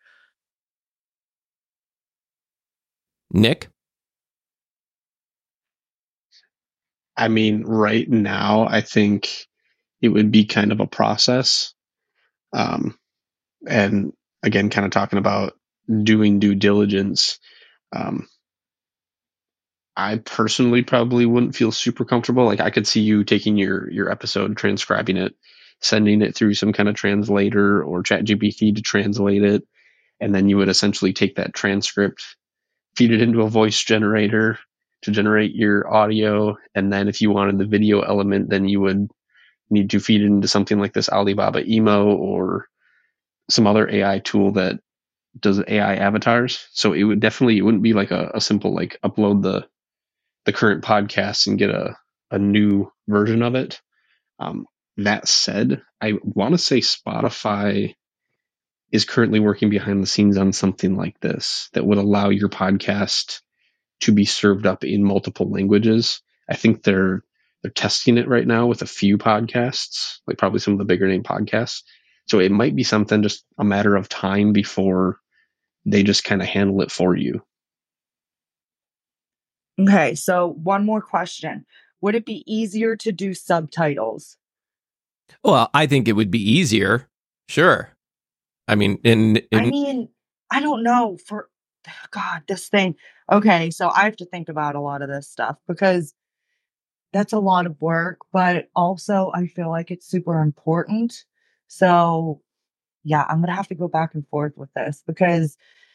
Nick? I mean, right now, I think it would be kind of a process. Um, and again, kind of talking about doing due diligence. Um, I personally probably wouldn't feel super comfortable. Like I could see you taking your your episode, transcribing it, sending it through some kind of translator or ChatGPT to translate it, and then you would essentially take that transcript, feed it into a voice generator to generate your audio, and then if you wanted the video element, then you would need to feed it into something like this Alibaba Emo or some other A I tool that does A I avatars. So it would definitely it wouldn't be like a, a simple like upload the the current podcast and get a, a new version of it. Um, that said, I want to say Spotify is currently working behind the scenes on something like this that would allow your podcast to be served up in multiple languages. I think they're they're testing it right now with a few podcasts, like probably some of the bigger name podcasts. So it might be something just a matter of time before they just kind of handle it for you. Okay, so one more question. Would it be easier to do subtitles? Well, I think it would be easier. Sure. I mean, in, in I mean, I don't know for God, this thing. Okay, so I have to think about a lot of this stuff because that's a lot of work, but also I feel like it's super important. So, yeah, I'm going to have to go back and forth with this because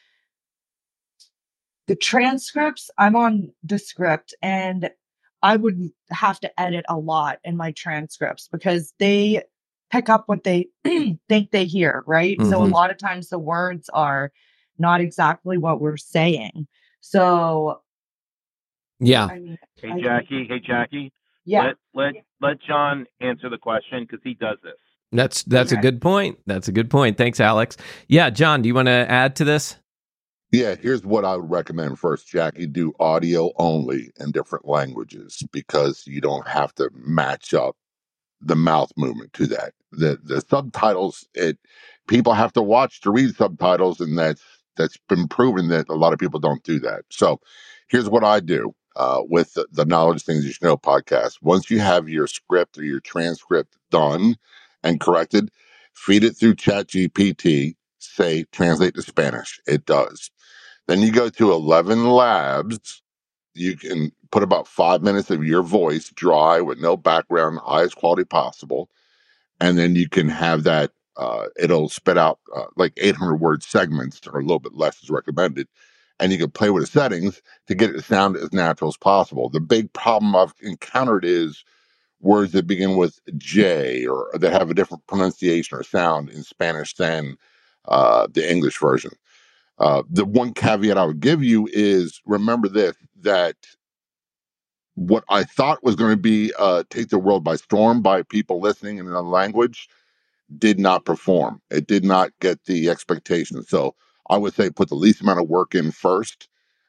the transcripts, I'm on Descript and I would have to edit a lot in my transcripts because they pick up what they think they hear, right? So a Mhm. lot of times the words are not exactly what we're saying. So, yeah. I mean, Hey I, Jackie, hey Jackie. yeah. Let let let John answer the question because he does this. That's that's a Okay. good point. That's a good point. Thanks, Alex. Yeah, John, do you want to add to this? Yeah, here's what I would recommend first, Jackie. Do audio only in different languages because you don't have to match up the mouth movement to that. The the subtitles, it people have to watch to read subtitles, and that's that's been proven that a lot of people don't do that. So here's what I do uh, with the, the Knowledge Things You Should Know podcast. Once you have your script or your transcript done and corrected, feed it through ChatGPT, say translate to Spanish. It does. Then you go to eleven Labs. You can put about five minutes of your voice dry with no background, highest quality possible. And then you can have that, uh, it'll spit out uh, like eight hundred word segments or a little bit less is recommended. And you can play with the settings to get it to sound as natural as possible. The big problem I've encountered is words that begin with J or that have a different pronunciation or sound in Spanish than uh, the English version. Uh, the one caveat I would give you is remember this, that what I thought was going to be uh, take the world by storm by people listening in another language did not perform. It did not get the expectations. So I would say put the least amount of work in first.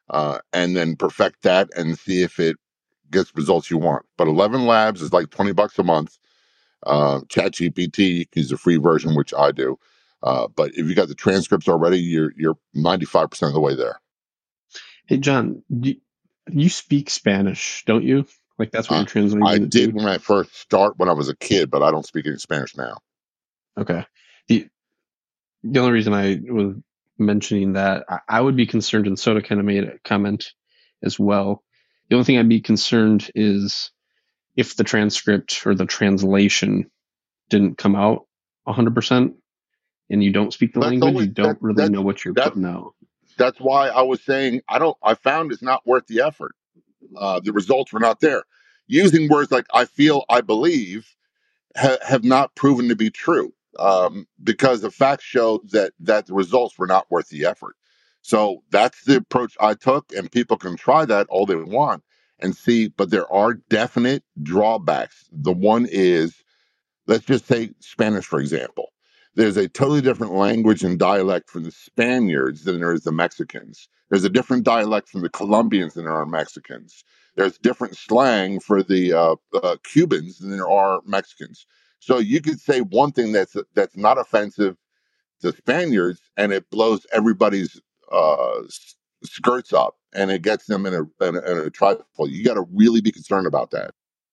uh, and then perfect that and see if it gets results you want. But eleven Labs is like twenty bucks a month. Uh, ChatGPT, you can use the free version, which I do. Uh, but if you got the transcripts already, you're you're ninety-five percent of the way there. Hey, John, you, you speak Spanish, don't you? Like that's what Uh, you're translating I it did to? when I first start when I was a kid, but I don't speak any Spanish now. Okay. The, the only reason I was mentioning that, I, I would be concerned, and Soda kind of made a comment as well. The only thing I'd be concerned is if the transcript or the translation didn't come out one hundred percent and you don't speak the That's language, always you don't that really that's know what you're that's putting out. that's why I was saying I don't. I found it's not worth the effort. Uh, the results were not there. Using words like "I feel," "I believe" ha- have not proven to be true um, because the facts show that that the results were not worth the effort. So that's the approach I took, and people can try that all they want and see. But there are definite drawbacks. The one is, let's just say Spanish, for example. There's a totally different language and dialect from the Spaniards than there is the Mexicans. There's a different dialect from the Colombians than there are Mexicans. There's different slang for the uh, uh, Cubans than there are Mexicans. So you could say one thing that's that's not offensive to Spaniards, and it blows everybody's uh, s- skirts up, and it gets them in a in a, in a trifle. You got to really be concerned about that.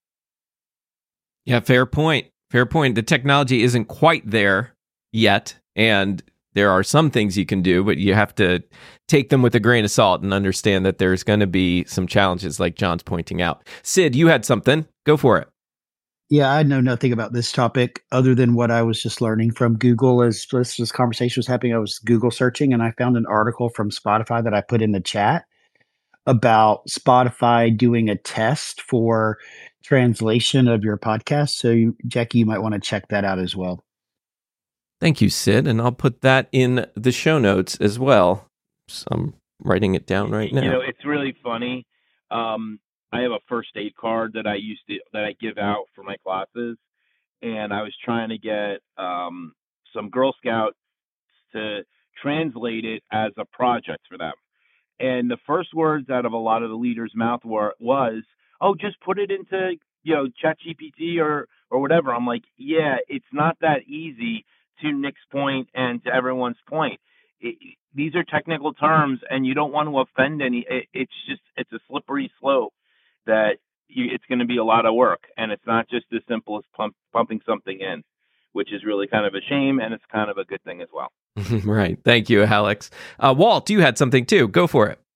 Yeah, fair point. Fair point. The technology isn't quite there yet, and there are some things you can do, but you have to take them with a grain of salt and understand that there's going to be some challenges like John's pointing out. Sid, you had something. Go for it. Yeah, I know nothing about this topic other than what I was just learning from Google as this, this conversation was happening. I was Google searching and I found an article from Spotify that I put in the chat about Spotify doing a test for translation of your podcast. So, you, Jackie, you might want to check that out as well. Thank you, Sid. And I'll put that in the show notes as well. So I'm writing it down right now. You know, it's really funny. Um, I have a first aid card that I used to that I give out for my classes, and I was trying to get um, some Girl Scouts to translate it as a project for them. And the first words out of a lot of the leaders' mouth were was, "Oh, just put it into you know ChatGPT or or whatever." I'm like, yeah, it's not that easy. To Nick's point and to everyone's point, it, these are technical terms, and you don't want to offend any. It, it's just it's a slippery slope that you, it's going to be a lot of work, and it's not just as simple as pump, pumping something in, which is really kind of a shame, and it's kind of a good thing as well. Right. Thank you, Alex. Uh, Walt, you had something too. Go for it.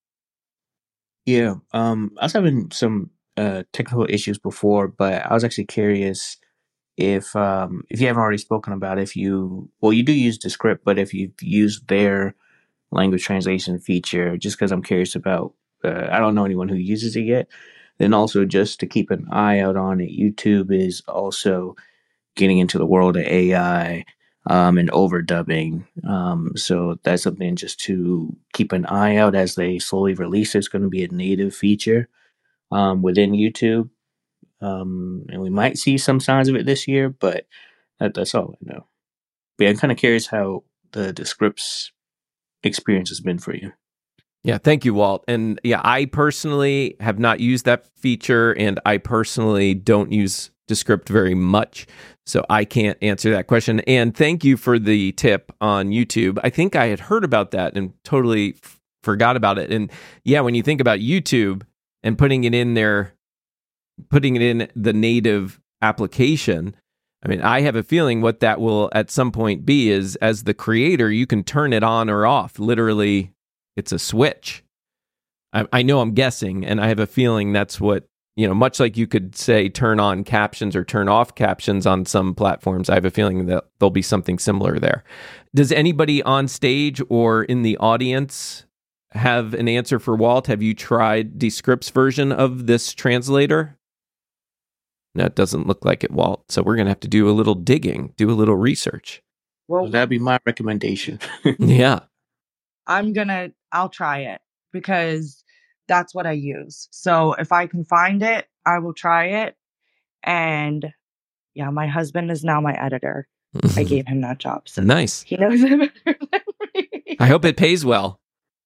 Yeah. Um, I was having some uh, technical issues before, but I was actually curious if um, if you haven't already spoken about if you well you do use Descript, but if you've used their language translation feature, just because I'm curious about. Uh, I don't know anyone who uses it yet. Then also just to keep an eye out on it, YouTube is also getting into the world of A I um, and overdubbing. Um, so that's something just to keep an eye out as they slowly release. It's going to be a native feature um, within YouTube. Um, and we might see some signs of it this year, but that, that's all I know. But yeah, I'm kind of curious how the Descript's experience has been for you. Yeah, thank you, Walt. And yeah, I personally have not used that feature, and I personally don't use Descript very much, so I can't answer that question. And thank you for the tip on YouTube. I think I had heard about that and totally f- forgot about it. And yeah, when you think about YouTube and putting it in there, putting it in the native application, I mean, I have a feeling what that will at some point be is, as the creator, you can turn it on or off. Literally, it's a switch. I, I know I'm guessing, and I have a feeling that's what, you know, much like you could say turn on captions or turn off captions on some platforms, I have a feeling that there'll be something similar there. Does anybody on stage or in the audience have an answer for Walt? Have you tried Descript's version of this translator? No, it doesn't look like it, Walt. So we're going to have to do a little digging, do a little research. Well, that'd be my recommendation. Yeah. I'm gonna, I'll try it because that's what I use. So if I can find it, I will try it. And yeah, my husband is now my editor. I gave him that job. So nice. He knows it better than me. I hope it pays well.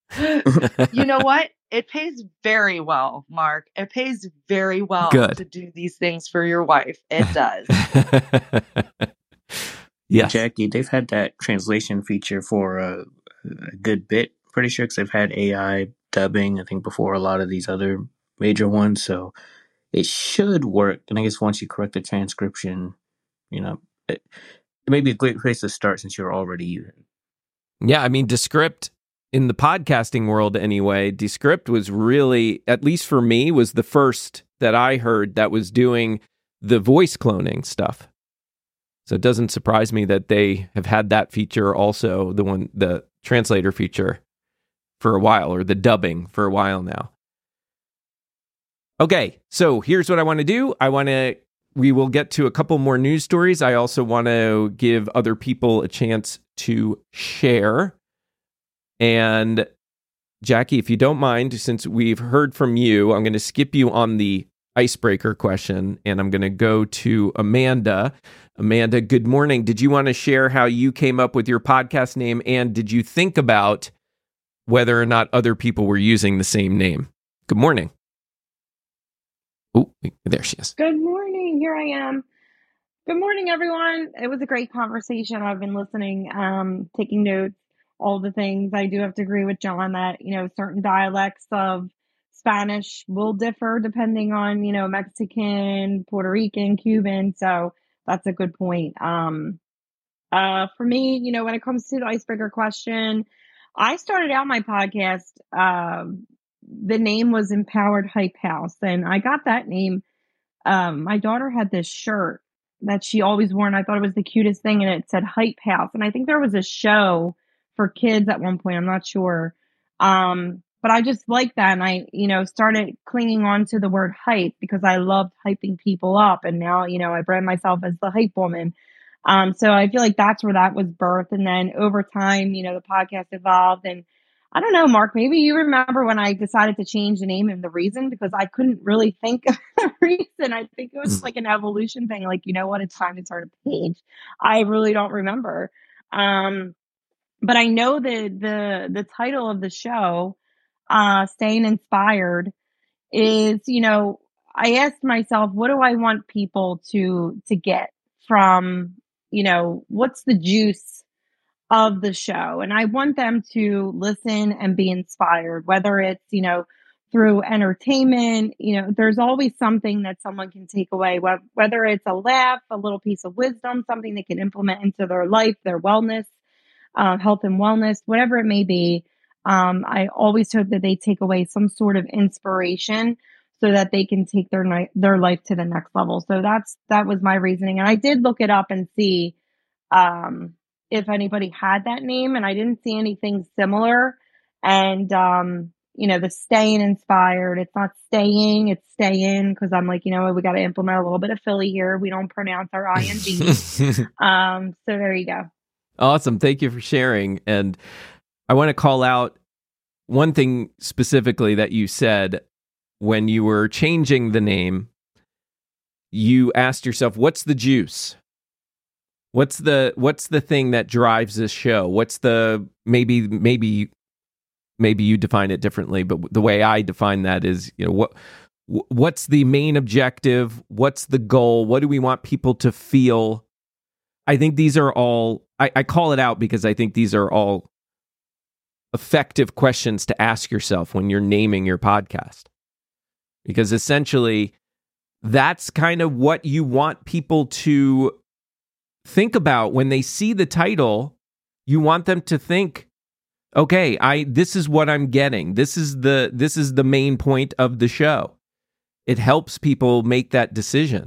You know what? It pays very well, Mark. It pays very well Good. to do these things for your wife. It does. Yes. Jackie, they've had that translation feature for a, a good bit. Pretty sure because they've had A I dubbing, I think, before a lot of these other major ones. So it should work. And I guess once you correct the transcription, you know, it, it may be a great place to start since you're already using. Yeah, I mean, Descript, in the podcasting world anyway, Descript was really, at least for me, was the first that I heard that was doing the voice cloning stuff. So it doesn't surprise me that they have had that feature also, the one, the translator feature, for a while, or the dubbing for a while now. Okay, so here's what I want to do. I want to, we will get to a couple more news stories. I also want to give other people a chance to share. And Jackie, if you don't mind, since we've heard from you, I'm going to skip you on the icebreaker question, and I'm going to go to Amanda. Amanda, good morning. Did you want to share how you came up with your podcast name, and did you think about whether or not other people were using the same name? Good morning. Oh, there she is. Good morning. Here I am. Good morning, everyone. It was a great conversation. I've been listening, um, taking notes, all the things. I do have to agree with John that, you know, certain dialects of Spanish will differ depending on, you know, Mexican, Puerto Rican, Cuban. So that's a good point. Um, uh, for me, you know, when it comes to the icebreaker question, I started out my podcast, um, the name was Empowered Hype House, and I got that name. Um, my daughter had this shirt that she always wore, and I thought it was the cutest thing, and it said Hype House. And I think there was a show for kids at one point. I'm not sure. Um, but I just liked that, and I, you know, started clinging on to the word hype because I loved hyping people up. And now, you know, I brand myself as the hype woman. Um, so I feel like that's where that was birthed. And then over time, you know, the podcast evolved, and I don't know, Mark, maybe you remember when I decided to change the name and the reason, because I couldn't really think of the reason. I think it was like an evolution thing. Like, you know what? It's time to turn a page. I really don't remember. Um, but I know the, the, the title of the show, uh, Staying Inspired, is, you know, I asked myself, what do I want people to, to get from, you know, what's the juice of the show? And I want them to listen and be inspired, whether it's, you know, through entertainment. You know, there's always something that someone can take away, whether it's a laugh, a little piece of wisdom, something they can implement into their life, their wellness, uh, health and wellness, whatever it may be. Um, I always hope that they take away some sort of inspiration so that they can take their ni- their life to the next level. So that's that was my reasoning. And I did look it up and see um, if anybody had that name, and I didn't see anything similar. And, um, you know, the staying inspired, it's not staying, it's staying, because I'm like, you know, we got to implement a little bit of Philly here. We don't pronounce our I N Gs. um, so there you go. Awesome. Thank you for sharing. And I want to call out one thing specifically that you said when you were changing the name. You asked yourself, what's the juice? What's the what's the thing that drives this show? What's the maybe maybe maybe you define it differently, but the way I define that is, you know, what what's the main objective? What's the goal? What do we want people to feel? I think these are all I, I call it out because I think these are all effective questions to ask yourself when you're naming your podcast. Because essentially, that's kind of what you want people to think about when they see the title. You want them to think, okay, I this is what I'm getting. This is the this is the main point of the show. It helps people make that decision.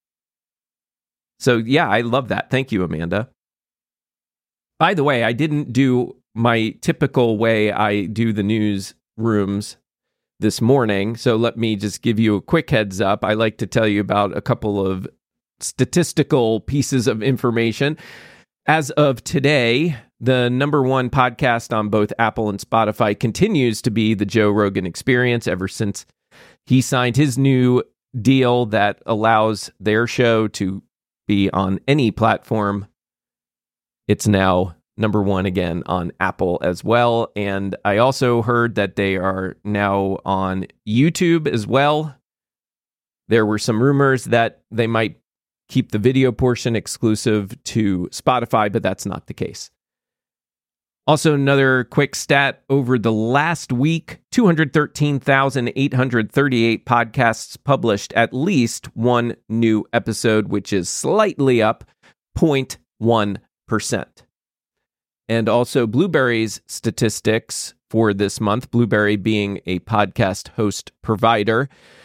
So yeah, I love that. Thank you, Amanda. By the way, I didn't do my typical way I do the news rooms this morning, so let me just give you a quick heads up. I like to tell you about a couple of statistical pieces of information. As of today, the number one podcast on both Apple and Spotify continues to be the Joe Rogan Experience, ever since he signed his new deal that allows their show to be on any platform. It's now number one again on Apple as well. And I also heard that they are now on YouTube as well. There were some rumors that they might keep the video portion exclusive to Spotify, but that's not the case. Also, another quick stat over the last week, two hundred thirteen thousand eight hundred thirty-eight podcasts published at least one new episode, which is slightly up zero point one percent. And also Blueberry's statistics for this month, Blueberry being a podcast host provider,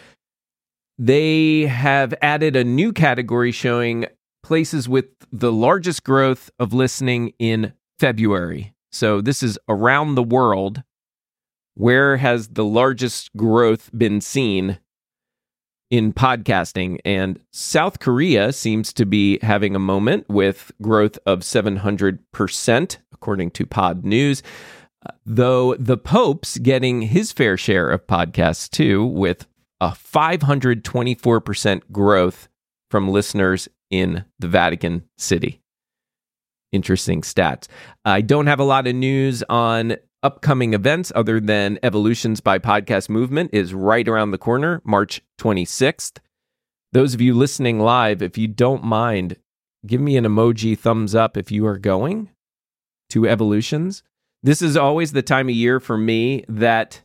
they have added a new category showing places with the largest growth of listening in February. So this is around the world. Where has the largest growth been seen in podcasting? And South Korea seems to be having a moment with growth of seven hundred percent, according to Pod News. Uh, though the Pope's getting his fair share of podcasts too, with a five hundred twenty-four percent growth from listeners in the Vatican City. Interesting stats. I don't have a lot of news on upcoming events other than Evolutions by Podcast Movement is right around the corner, March twenty-sixth. Those of you listening live, if you don't mind, give me an emoji thumbs up if you are going to Evolutions. This is always the time of year for me that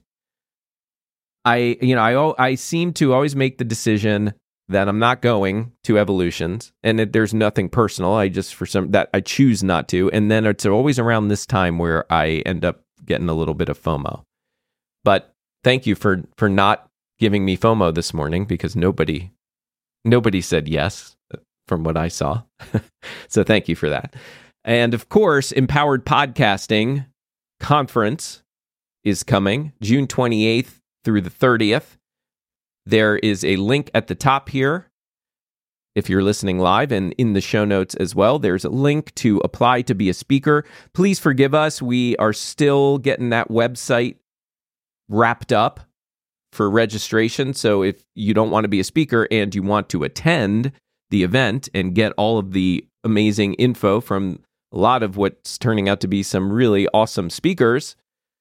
I, you know, I I seem to always make the decision that I'm not going to Evolutions, and it, there's nothing personal. I just, for some, that I choose not to. And then it's always around this time where I end up getting a little bit of FOMO. But thank you for, for not giving me FOMO this morning, because nobody, nobody said yes from what I saw. So thank you for that. And of course, Empowered Podcasting Conference is coming June twenty-eighth through the thirtieth. There is a link at the top here if you're listening live, and in the show notes as well. There's a link to apply to be a speaker. Please forgive us. We are still getting that website wrapped up for registration. So if you don't want to be a speaker and you want to attend the event and get all of the amazing info from a lot of what's turning out to be some really awesome speakers,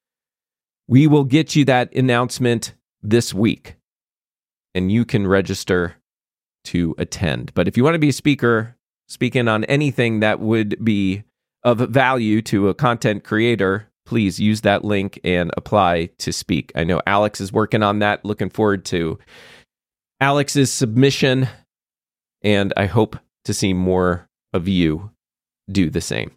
we will get you that announcement this week, and you can register to attend. But if you want to be a speaker, speaking on anything that would be of value to a content creator, please use that link and apply to speak. I know Alex is working on that. Looking forward to Alex's submission, and I hope to see more of you do the same.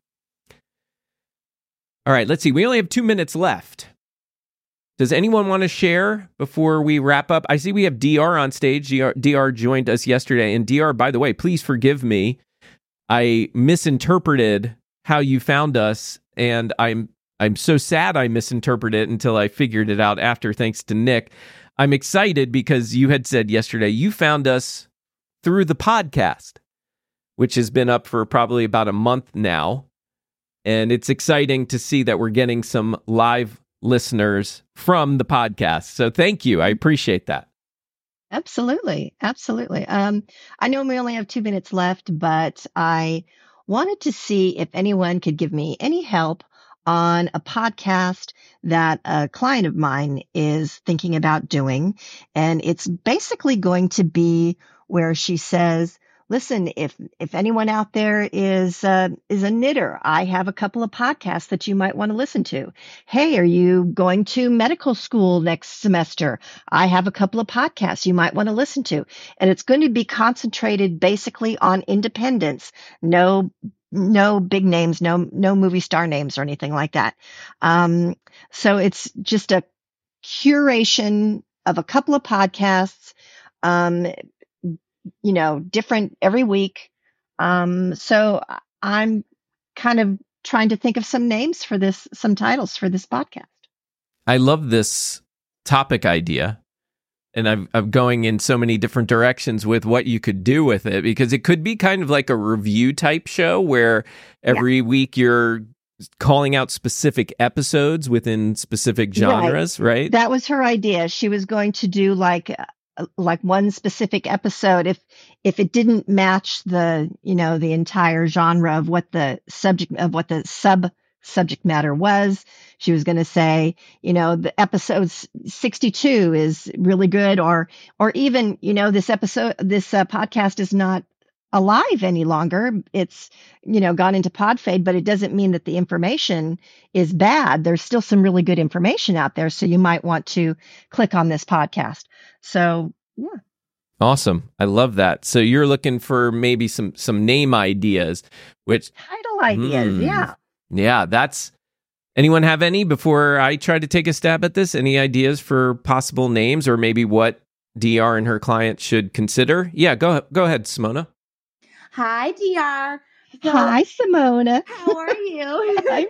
All right, let's see. We only have two minutes left. Does anyone want to share before we wrap up? I see we have D R on stage. D R, D R joined us yesterday. And D R, by the way, please forgive me. I misinterpreted how you found us, and I'm I'm so sad I misinterpreted it until I figured it out after, thanks to Nick. I'm excited because you had said yesterday you found us through the podcast, which has been up for probably about a month now. And it's exciting to see that we're getting some live listeners from the podcast. So thank you. I appreciate that. Absolutely. Absolutely. Um, I know we only have two minutes left, but I wanted to see if anyone could give me any help on a podcast that a client of mine is thinking about doing. And it's basically going to be where she says, listen, if if anyone out there is uh, is a knitter, I have a couple of podcasts that you might want to listen to. Hey, are you going to medical school next semester? I have a couple of podcasts you might want to listen to. And it's going to be concentrated basically on independence. No, no big names, no no movie star names or anything like that. Um, so it's just a curation of a couple of podcasts. Um, you know, different every week. Um, so I'm kind of trying to think of some names for this, some titles for this podcast. I love this topic idea. And I'm, I'm going in so many different directions with what you could do with it, because it could be kind of like a review type show where every yeah. week you're calling out specific episodes within specific genres, right. right? That was her idea. She was going to do like like one specific episode, if if it didn't match the, you know, the entire genre of what the subject of what the sub subject matter was, she was going to say, you know, the episode sixty-two is really good, or or even, you know, this episode, this uh, podcast is not alive any longer. It's, you know, gone into pod fade, but it doesn't mean that the information is bad. There's still some really good information out there. So you might want to click on this podcast. So, yeah. Awesome. I love that. So you're looking for maybe some, some name ideas, which title ideas. Hmm. Yeah. Yeah. That's, anyone have any before I try to take a stab at this? Any ideas for possible names, or maybe what D R and her client should consider? Yeah. Go, go ahead, Simona. Hi, D R. So, Hi, Simona. how are you? I'm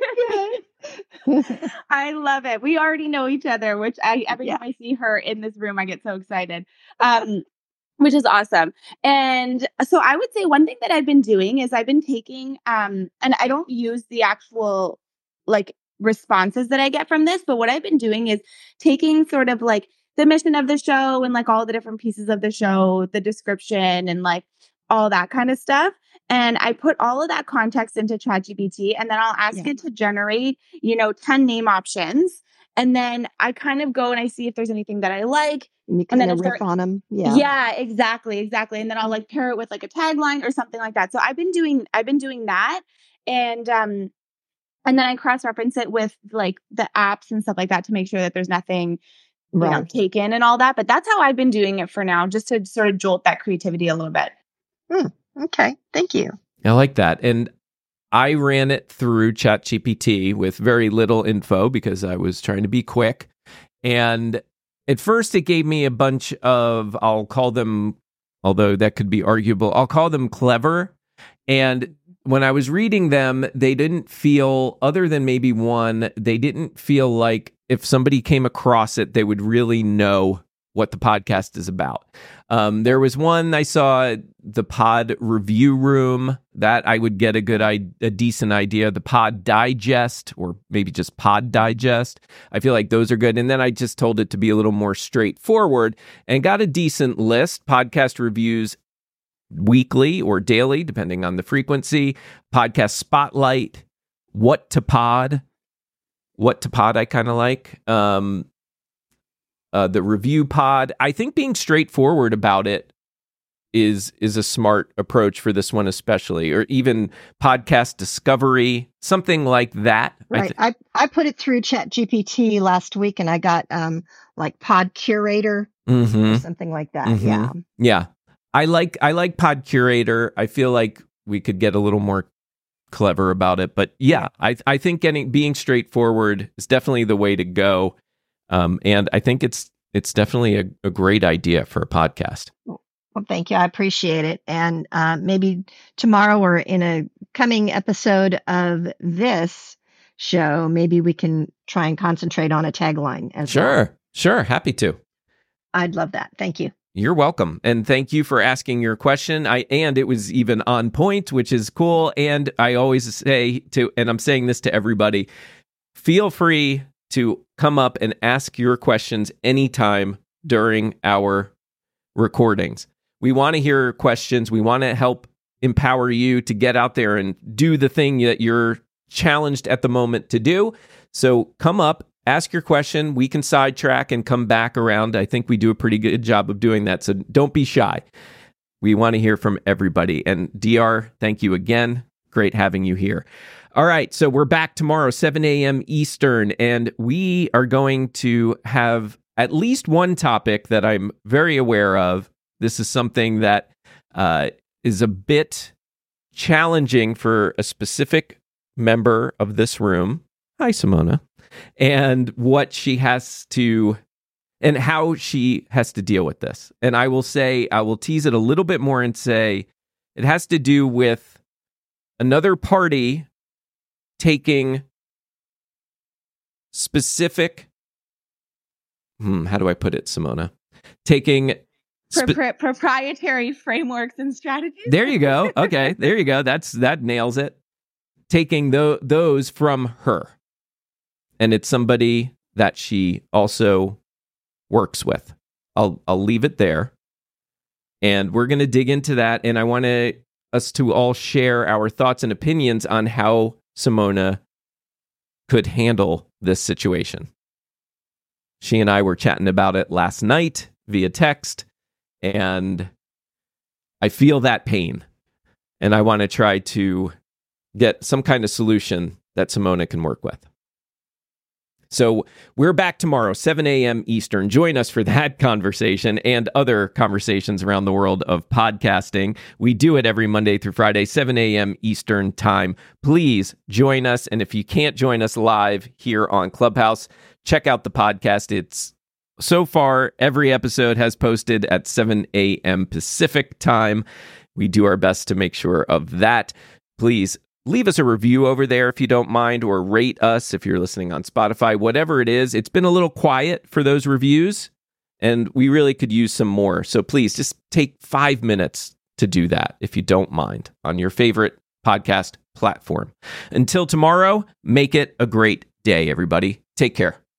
good. I love it. We already know each other, which I every Yeah. time I see her in this room, I get so excited. Um, which is awesome. And so I would say one thing that I've been doing is I've been taking, um, and I don't use the actual like responses that I get from this, but what I've been doing is taking sort of like the mission of the show and like all the different pieces of the show, the description and like all that kind of stuff. And I put all of that context into ChatGPT, and then I'll ask Yeah. it to generate, you know, ten name options. And then I kind of go and I see if there's anything that I like. And you And then kind of if there- riff on them. Yeah. Yeah, exactly, exactly. And then I'll like pair it with like a tagline or something like that. So I've been doing, I've been doing that, and um, and then I cross reference it with like the apps and stuff like that to make sure that there's nothing, you know, Right. taken and all that. But that's how I've been doing it for now, just to sort of jolt that creativity a little bit. Hmm. Okay. Thank you. I like that. And I ran it through ChatGPT with very little info because I was trying to be quick. And at first it gave me a bunch of, I'll call them, although that could be arguable, I'll call them clever. And when I was reading them, they didn't feel, other than maybe one, they didn't feel like if somebody came across it, they would really know what the podcast is about. Um, there was one I saw, the Pod Review Room, that I would get a good, I- a decent idea. The Pod Digest, or maybe just Pod Digest. I feel like those are good. And then I just told it to be a little more straightforward and got a decent list. Podcast reviews weekly or daily, depending on the frequency. Podcast Spotlight, What to Pod. What to Pod I kind of like. Um, Uh, the review pod. I think being straightforward about it is is a smart approach for this one, especially, or even podcast discovery, something like that. I Right. th- I, I put it through ChatGPT last week, and I got um like Pod Curator Mhm. or something like that. Mhm. Yeah. Yeah, I like I like Pod Curator. I feel like we could get a little more clever about it, but yeah, I I think getting being straightforward is definitely the way to go. Um, and I think it's it's definitely a, a great idea for a podcast. Well, thank you. I appreciate it. And uh, maybe tomorrow or in a coming episode of this show, maybe we can try and concentrate on a tagline as well. Sure, sure, happy to. I'd love that. Thank you. You're welcome. And thank you for asking your question. I and it was even on point, which is cool. And I always say to, and I'm saying this to everybody, feel free to come up and ask your questions anytime during our recordings. We want to hear questions. We want to help empower you to get out there and do the thing that you're challenged at the moment to do. So come up, ask your question. We can sidetrack and come back around. I think we do a pretty good job of doing that. So don't be shy. We want to hear from everybody. And D R, thank you again. Great having you here. All right, so we're back tomorrow, seven a.m. Eastern, and we are going to have at least one topic that I'm very aware of. This is something that uh, is a bit challenging for a specific member of this room. Hi, Simona. And what she has to, and how she has to deal with this. And I will say, I will tease it a little bit more and say, it has to do with another party taking specific, hmm, how do I put it, Simona? Taking, spe- Propri- proprietary frameworks and strategies. there you go. Okay, there you go. That's that nails it. Taking tho- those from her, and it's somebody that she also works with. I'll I'll leave it there. And we're going to dig into that. And I want to, us to all share our thoughts and opinions on how Simona could handle this situation. She and I were chatting about it last night via text, and I feel that pain. And I want to try to get some kind of solution that Simona can work with. So we're back tomorrow, seven a.m. Eastern. Join us for that conversation and other conversations around the world of podcasting. We do it every Monday through Friday, seven a.m. Eastern time. Please join us. And if you can't join us live here on Clubhouse, check out the podcast. It's so far, every episode has posted at seven a.m. Pacific time. We do our best to make sure of that. Please leave us a review over there if you don't mind, or rate us if you're listening on Spotify. Whatever it is, it's been a little quiet for those reviews, and we really could use some more. So please just take five minutes to do that if you don't mind on your favorite podcast platform. Until tomorrow, make it a great day, everybody. Take care.